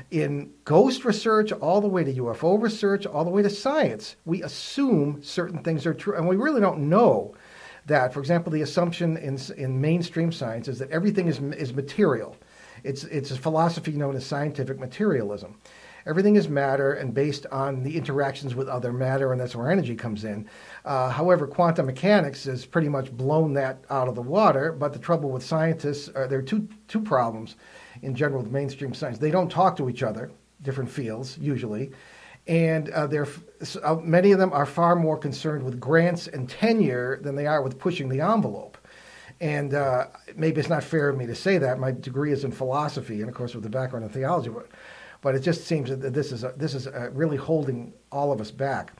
In ghost research, all the way to UFO research, all the way to science, we assume certain things are true, and we really don't know that. For example, the assumption in mainstream science is that everything is material. It's a philosophy known as scientific materialism. Everything is matter and based on the interactions with other matter, and that's where energy comes in. However, quantum mechanics has pretty much blown that out of the water, but the trouble with scientists, there are two problems in general with mainstream science. They don't talk to each other, different fields usually, and many of them are far more concerned with grants and tenure than they are with pushing the envelope. And maybe it's not fair of me to say that. My degree is in philosophy, and of course with a background in theology, but it just seems that this is really holding all of us back.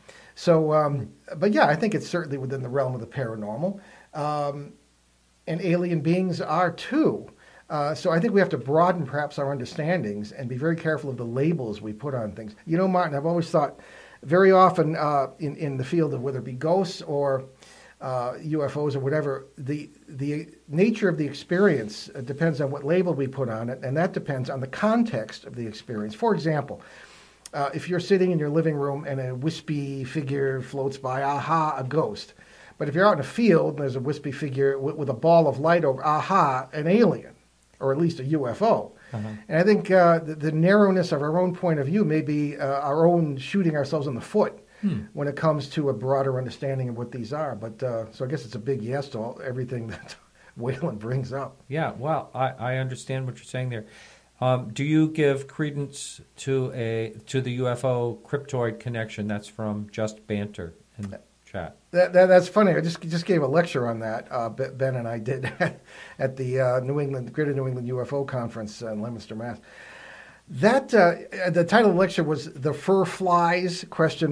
So, but yeah, I think it's certainly within the realm of the paranormal, and alien beings are too. So I think we have to broaden perhaps our understandings and be very careful of the labels we put on things. You know, Martin, I've always thought very often in the field of whether it be ghosts or UFOs or whatever, the nature of the experience depends on what label we put on it, and that depends on the context of the experience. For example, if you're sitting in your living room and a wispy figure floats by, aha, a ghost. But if you're out in a field and there's a wispy figure with a ball of light over, aha, an alien, or at least a UFO. Uh-huh. And I think the narrowness of our own point of view may be our own shooting ourselves in the foot when it comes to a broader understanding of what these are. But so I guess it's a big yes to everything that Waylon brings up. Yeah, well, I understand what you're saying there. Do you give credence to the UFO cryptoid connection? That's from Just Banter in the chat. That's funny. I just gave a lecture on that. Ben and I did at the Greater New England UFO Conference in Leominster, Mass. That the title of the lecture was "The Fur Flies?"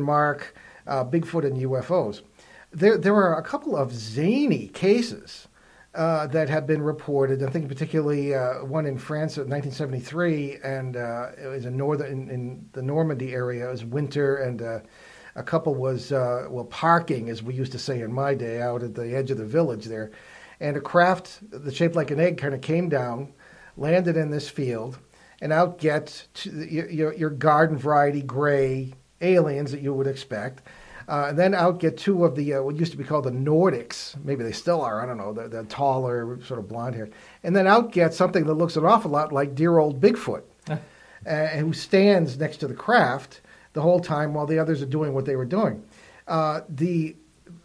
Bigfoot and UFOs. There are a couple of zany cases that have been reported. I think particularly one in France in 1973, and it was in the Normandy area. It was winter, and a couple was parking, as we used to say in my day, out at the edge of the village there, and a craft that's shaped like an egg kind of came down, landed in this field, and out get your garden variety gray aliens that you would expect. And then out get two of the what used to be called the Nordics. Maybe they still are. I don't know. They're taller, sort of blonde hair. And then out get something that looks an awful lot like dear old Bigfoot, who stands next to the craft the whole time while the others are doing what they were doing. The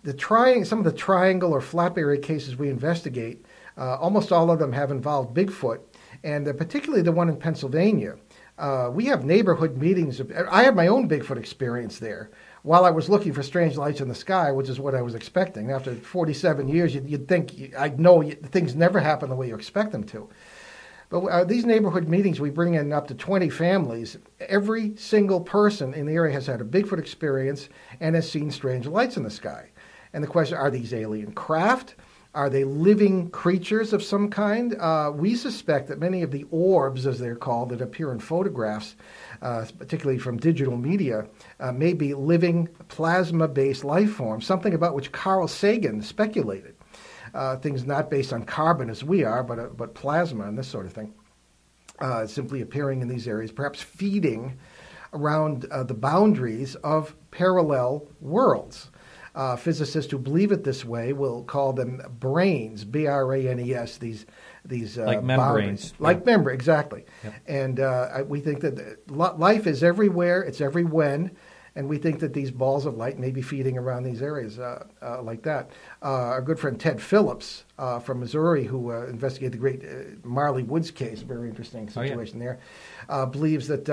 some of the triangle or flap area cases we investigate, almost all of them have involved Bigfoot, and particularly the one in Pennsylvania. We have neighborhood meetings. I had my own Bigfoot experience there while I was looking for strange lights in the sky, which is what I was expecting. After 47 years, you'd think, I know things never happen the way you expect them to. But these neighborhood meetings, we bring in up to 20 families. Every single person in the area has had a Bigfoot experience and has seen strange lights in the sky. And the question, are these alien craft? Are they living creatures of some kind? We suspect that many of the orbs, as they're called, that appear in photographs, particularly from digital media, may be living plasma-based life forms, something about which Carl Sagan speculated. Things not based on carbon as we are, but plasma and this sort of thing, simply appearing in these areas, perhaps feeding around the boundaries of parallel worlds. Physicists who believe it this way will call them branes, B-R-A-N-E-S, these like membranes. Like membrane, exactly. Yep. And we think that life is everywhere, it's every when, and we think that these balls of light may be feeding around these areas like that. Our good friend Ted Phillips from Missouri, who investigated the great Marley Woods case, very interesting situation there, believes that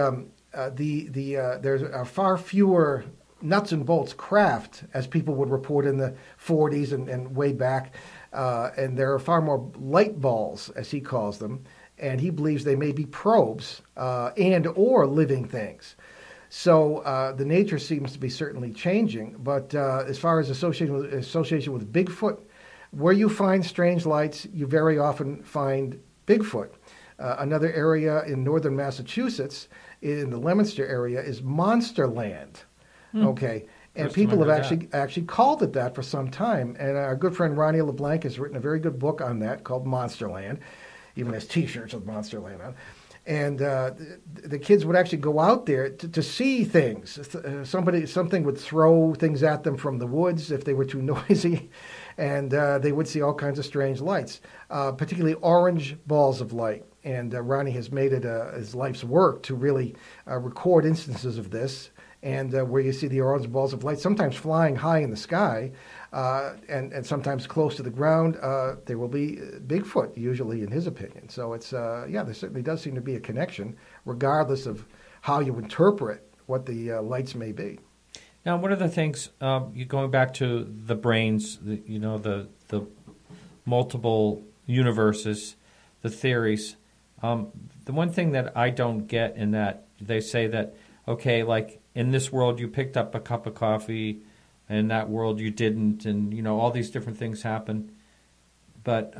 there's far fewer nuts and bolts craft, as people would report in the 40s and way back, and there are far more light balls, as he calls them, and he believes they may be probes and or living things. So the nature seems to be certainly changing, but as far as association with Bigfoot, where you find strange lights, you very often find Bigfoot. Another area in northern Massachusetts, in the Leominster area, is Monster Land. Okay, and people have actually called it that for some time. And our good friend Ronnie LeBlanc has written a very good book on that called Monsterland, even has T-shirts with Monsterland on. And the kids would actually go out there to see things. Something would throw things at them from the woods if they were too noisy, and they would see all kinds of strange lights, particularly orange balls of light. And Ronnie has made it his life's work to really record instances of this. And where you see the orange balls of light, sometimes flying high in the sky, and sometimes close to the ground, there will be Bigfoot, usually, in his opinion. So it's, there certainly does seem to be a connection, regardless of how you interpret what the lights may be. Now, one of the things, going back to the brains, the multiple universes, the theories, the one thing that I don't get in that, they say that, okay, like, in this world, you picked up a cup of coffee, and in that world, you didn't, and all these different things happen. But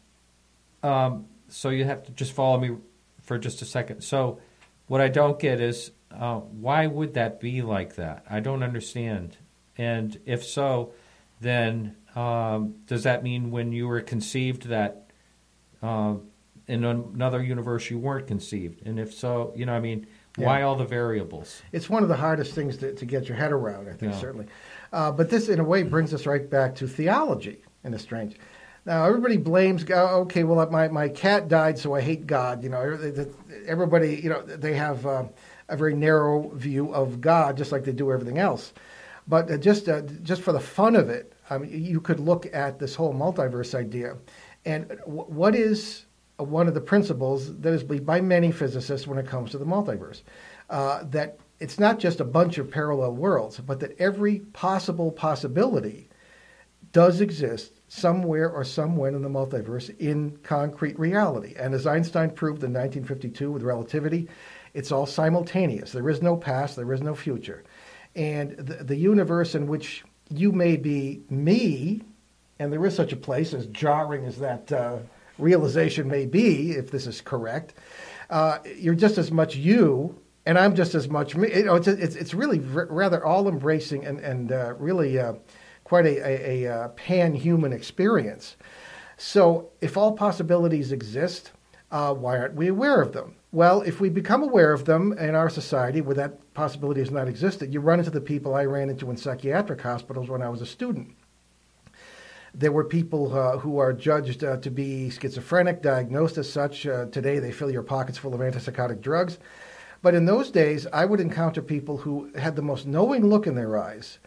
so you have to just follow me for just a second. So, what I don't get is why would that be like that? I don't understand. And if so, then does that mean when you were conceived that in another universe you weren't conceived? And if so, why all the variables? It's one of the hardest things to get your head around, I think, certainly. But this, in a way, brings us right back to theology in a strange. Now, everybody blames God. Okay, well, my cat died, so I hate God. Everybody, they have a very narrow view of God, just like they do everything else. But just for the fun of it, you could look at this whole multiverse idea. And what is one of the principles that is believed by many physicists when it comes to the multiverse, that it's not just a bunch of parallel worlds, but that every possibility does exist somewhere or somewhen in the multiverse in concrete reality. And as Einstein proved in 1952 with relativity, it's all simultaneous. There is no past, there is no future. And the universe in which you may be me, and there is such a place, as jarring as that realization may be, if this is correct, you're just as much you, and I'm just as much me. It's really rather all-embracing and really quite a pan-human experience. So if all possibilities exist, why aren't we aware of them? Well, if we become aware of them in our society where that possibility has not existed, you run into the people I ran into in psychiatric hospitals when I was a student. There were people who are judged to be schizophrenic, diagnosed as such. Today, they fill your pockets full of antipsychotic drugs. But in those days, I would encounter people who had the most knowing look in their eyes,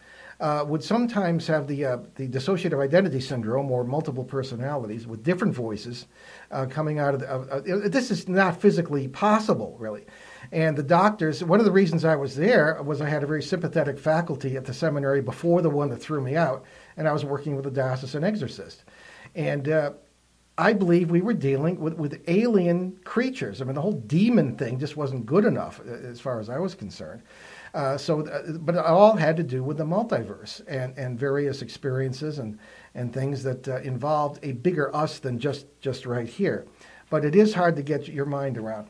would sometimes have the dissociative identity syndrome or multiple personalities with different voices coming out of this is not physically possible, really. And the doctors, one of the reasons I was there was I had a very sympathetic faculty at the seminary before the one that threw me out, and I was working with a diocesan exorcist. And I believe we were dealing with alien creatures. I mean, the whole demon thing just wasn't good enough as far as I was concerned. But it all had to do with the multiverse and various experiences and things that involved a bigger us than just right here. But it is hard to get your mind around.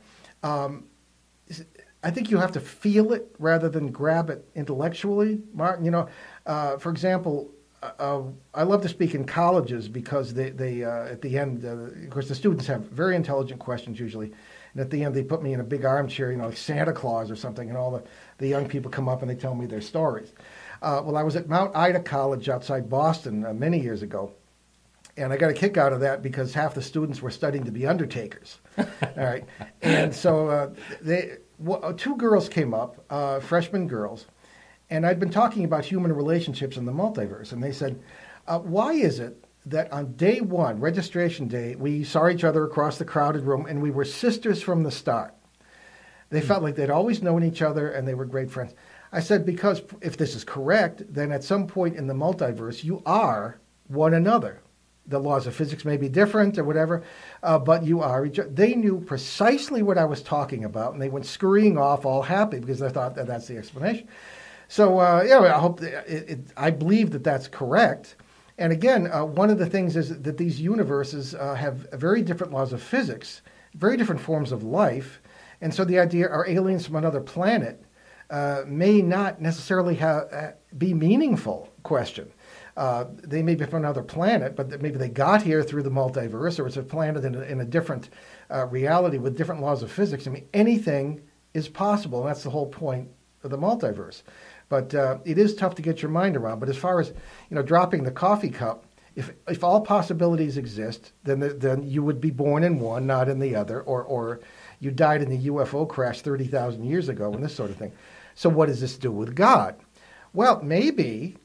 I think you have to feel it rather than grab it intellectually, Martin. You know, for example, I love to speak in colleges because they at the end, of course, the students have very intelligent questions usually. And at the end, they put me in a big armchair, you know, like Santa Claus or something, and all the young people come up and they tell me their stories. Well, I was at Mount Ida College outside Boston many years ago, and I got a kick out of that because half the students were studying to be undertakers. All right, and so two girls came up, freshman girls, and I'd been talking about human relationships in the multiverse, and they said, why is it that on day one, registration day, we saw each other across the crowded room and we were sisters from the start? They felt like they'd always known each other and they were great friends. I said, because if this is correct, then at some point in the multiverse, you are one another. The laws of physics may be different or whatever, but you are each other. They knew precisely what I was talking about, and they went scurrying off all happy because they thought that that's the explanation. So, I hope I believe that that's correct. And again, one of the things is that these universes have very different laws of physics, very different forms of life. And so the idea, are aliens from another planet, may not necessarily be meaningful question. They may be from another planet, but maybe they got here through the multiverse, or it's a planet in a different reality with different laws of physics. I mean, anything is possible, and that's the whole point of the multiverse. But it is tough to get your mind around. But as far as dropping the coffee cup, if all possibilities exist, then you would be born in one, not in the other, or you died in the UFO crash 30,000 years ago, and this sort of thing. So what does this do with God? Well, maybe.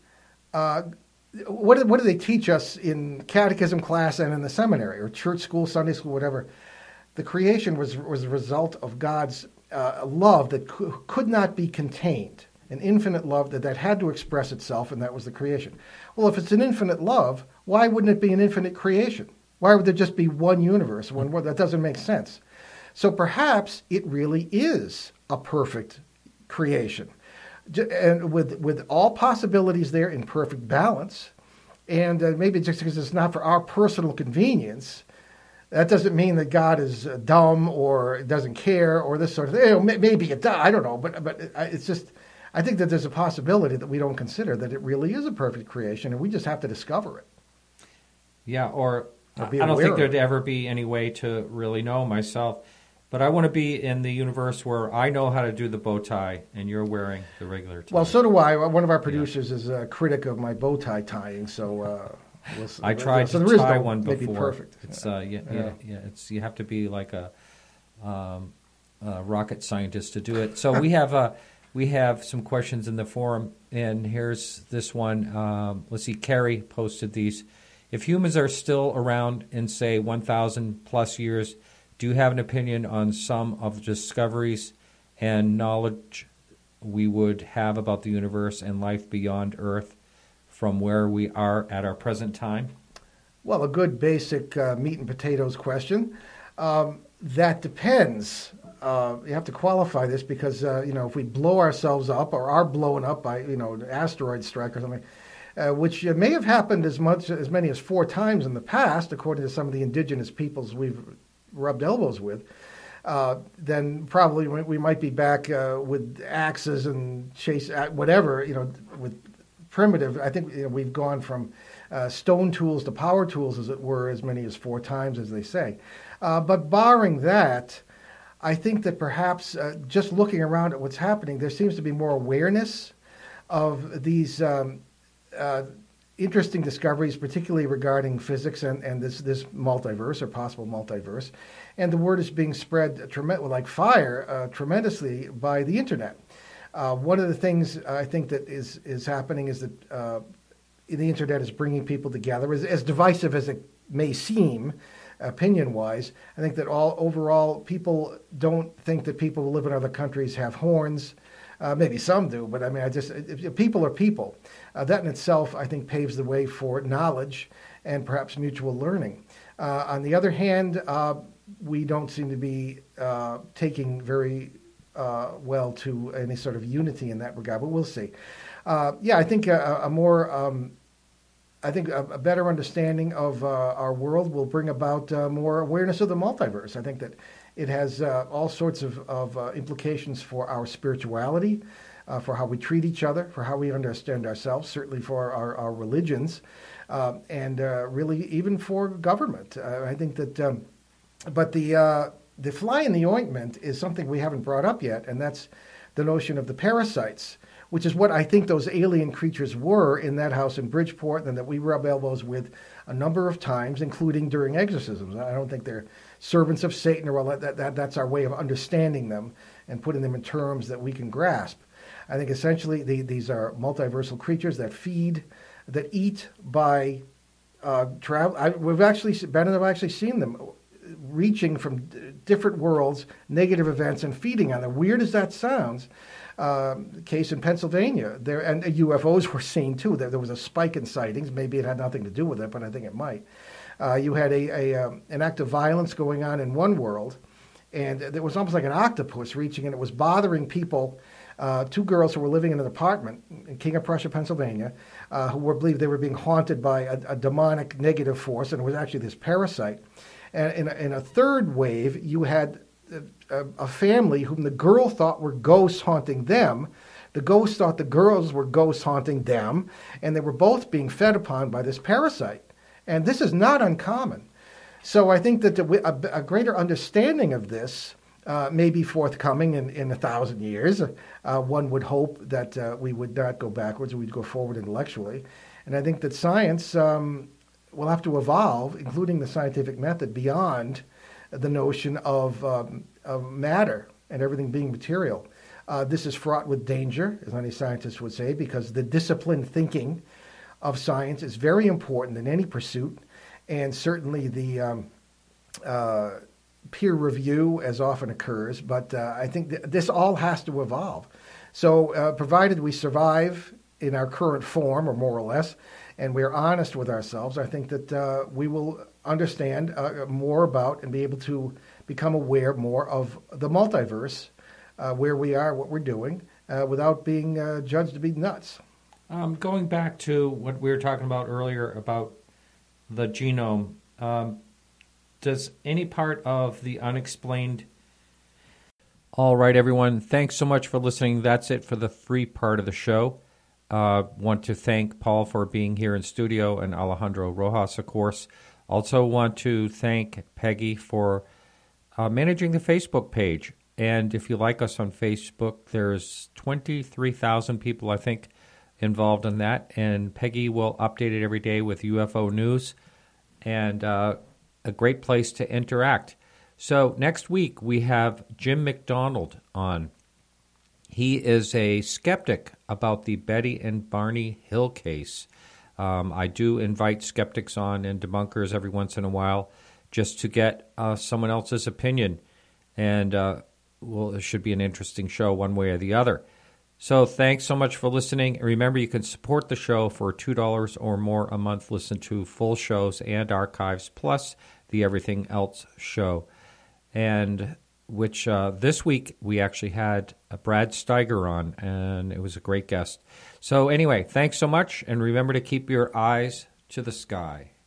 What do they teach us in catechism class and in the seminary or church school, Sunday school, whatever? The creation was a result of God's love that could not be contained. An infinite love that had to express itself, and that was the creation. Well, if it's an infinite love, why wouldn't it be an infinite creation? Why would there just be one universe, one world? That doesn't make sense. So perhaps it really is a perfect creation, and with all possibilities there in perfect balance. And maybe just because it's not for our personal convenience, that doesn't mean that God is dumb or doesn't care or this sort of thing. Maybe it does. I don't know, but it's just. I think that there's a possibility that we don't consider that it really is a perfect creation, and we just have to discover it. Yeah, or I don't think there'd ever be any way to really know myself. But I want to be in the universe where I know how to do the bow tie, and you're wearing the regular tie. Well, so do I. One of our producers is a critic of my bow tie tying, so I tried to tie one before. Maybe perfect. It's It's you have to be like a rocket scientist to do it. So we have some questions in the forum, and here's this one. Let's see, Carrie posted these. If humans are still around in, say, 1,000 plus years, do you have an opinion on some of the discoveries and knowledge we would have about the universe and life beyond Earth from where we are at our present time? Well, a good basic meat and potatoes question. That depends. You have to qualify this because, if we blow ourselves up or are blown up by, an asteroid strike or something, which may have happened as many as 4 times in the past, according to some of the indigenous peoples we've rubbed elbows with, then probably we might be back with axes and chase whatever, with primitive. I think we've gone from stone tools to power tools, as it were, as many as 4 times, as they say. But barring that, I think that perhaps just looking around at what's happening, there seems to be more awareness of these interesting discoveries, particularly regarding physics and this multiverse or possible multiverse. And the word is being spread like fire tremendously by the internet. One of the things I think that is happening is that the internet is bringing people together. As divisive as it may seem, opinion-wise, I think that overall people don't think that people who live in other countries have horns. Maybe some do, but I mean, if people are people. That in itself, I think, paves the way for knowledge and perhaps mutual learning. On the other hand, we don't seem to be taking very well to any sort of unity in that regard, but we'll see. I think a better understanding of our world will bring about more awareness of the multiverse. I think that it has all sorts of implications for our spirituality, for how we treat each other, for how we understand ourselves, certainly for our religions, and really even for government. I think that, but the fly in the ointment is something we haven't brought up yet, and that's the notion of the parasites, which is what I think those alien creatures were in that house in Bridgeport, and that we rub elbows with a number of times, including during exorcisms. I don't think they're servants of Satan, or that's our way of understanding them and putting them in terms that we can grasp. I think essentially these are multiversal creatures that feed, that eat by travel. Ben and I've actually seen them reaching from different worlds, negative events, and feeding on them. Weird as that sounds, case in Pennsylvania, and UFOs were seen too. There was a spike in sightings. Maybe it had nothing to do with it, but I think it might. You had an act of violence going on in one world, and it was almost like an octopus reaching, and it was bothering people. Two girls who were living in an apartment in King of Prussia, Pennsylvania, who believed they were being haunted by a demonic negative force, and it was actually this parasite. And in a third wave, you had a family whom the girl thought were ghosts haunting them. The ghosts thought the girls were ghosts haunting them, and they were both being fed upon by this parasite. And this is not uncommon. So I think that a greater understanding of this may be forthcoming in 1,000 years. One would hope that we would not go backwards, we'd go forward intellectually. And I think that science will have to evolve, including the scientific method, beyond the notion of matter and everything being material. This is fraught with danger, as any scientist would say, because the disciplined thinking of science is very important in any pursuit, and certainly the peer review as often occurs, but I think this all has to evolve. So provided we survive in our current form, or more or less, and we're honest with ourselves, I think that we will understand more about and be able to become aware more of the multiverse, where we are, what we're doing, without being judged to be nuts. Going back to what we were talking about earlier about the genome, does any part of the unexplained... All right, everyone, thanks so much for listening. That's it for the free part of the show. Want to thank Paul for being here in studio, and Alejandro Rojas, of course. Also want to thank Peggy for managing the Facebook page. And if you like us on Facebook, there's 23,000 people, I think, involved in that. And Peggy will update it every day with UFO news, and a great place to interact. So next week we have Jim McDonald on. He is a skeptic about the Betty and Barney Hill case. I do invite skeptics on and debunkers every once in a while just to get someone else's opinion. And, it should be an interesting show one way or the other. So thanks so much for listening. Remember, you can support the show for $2 or more a month. Listen to full shows and archives, plus the Everything Else show. And which this week we actually had Brad Steiger on, and it was a great guest. So anyway, thanks so much, and remember to keep your eyes to the sky.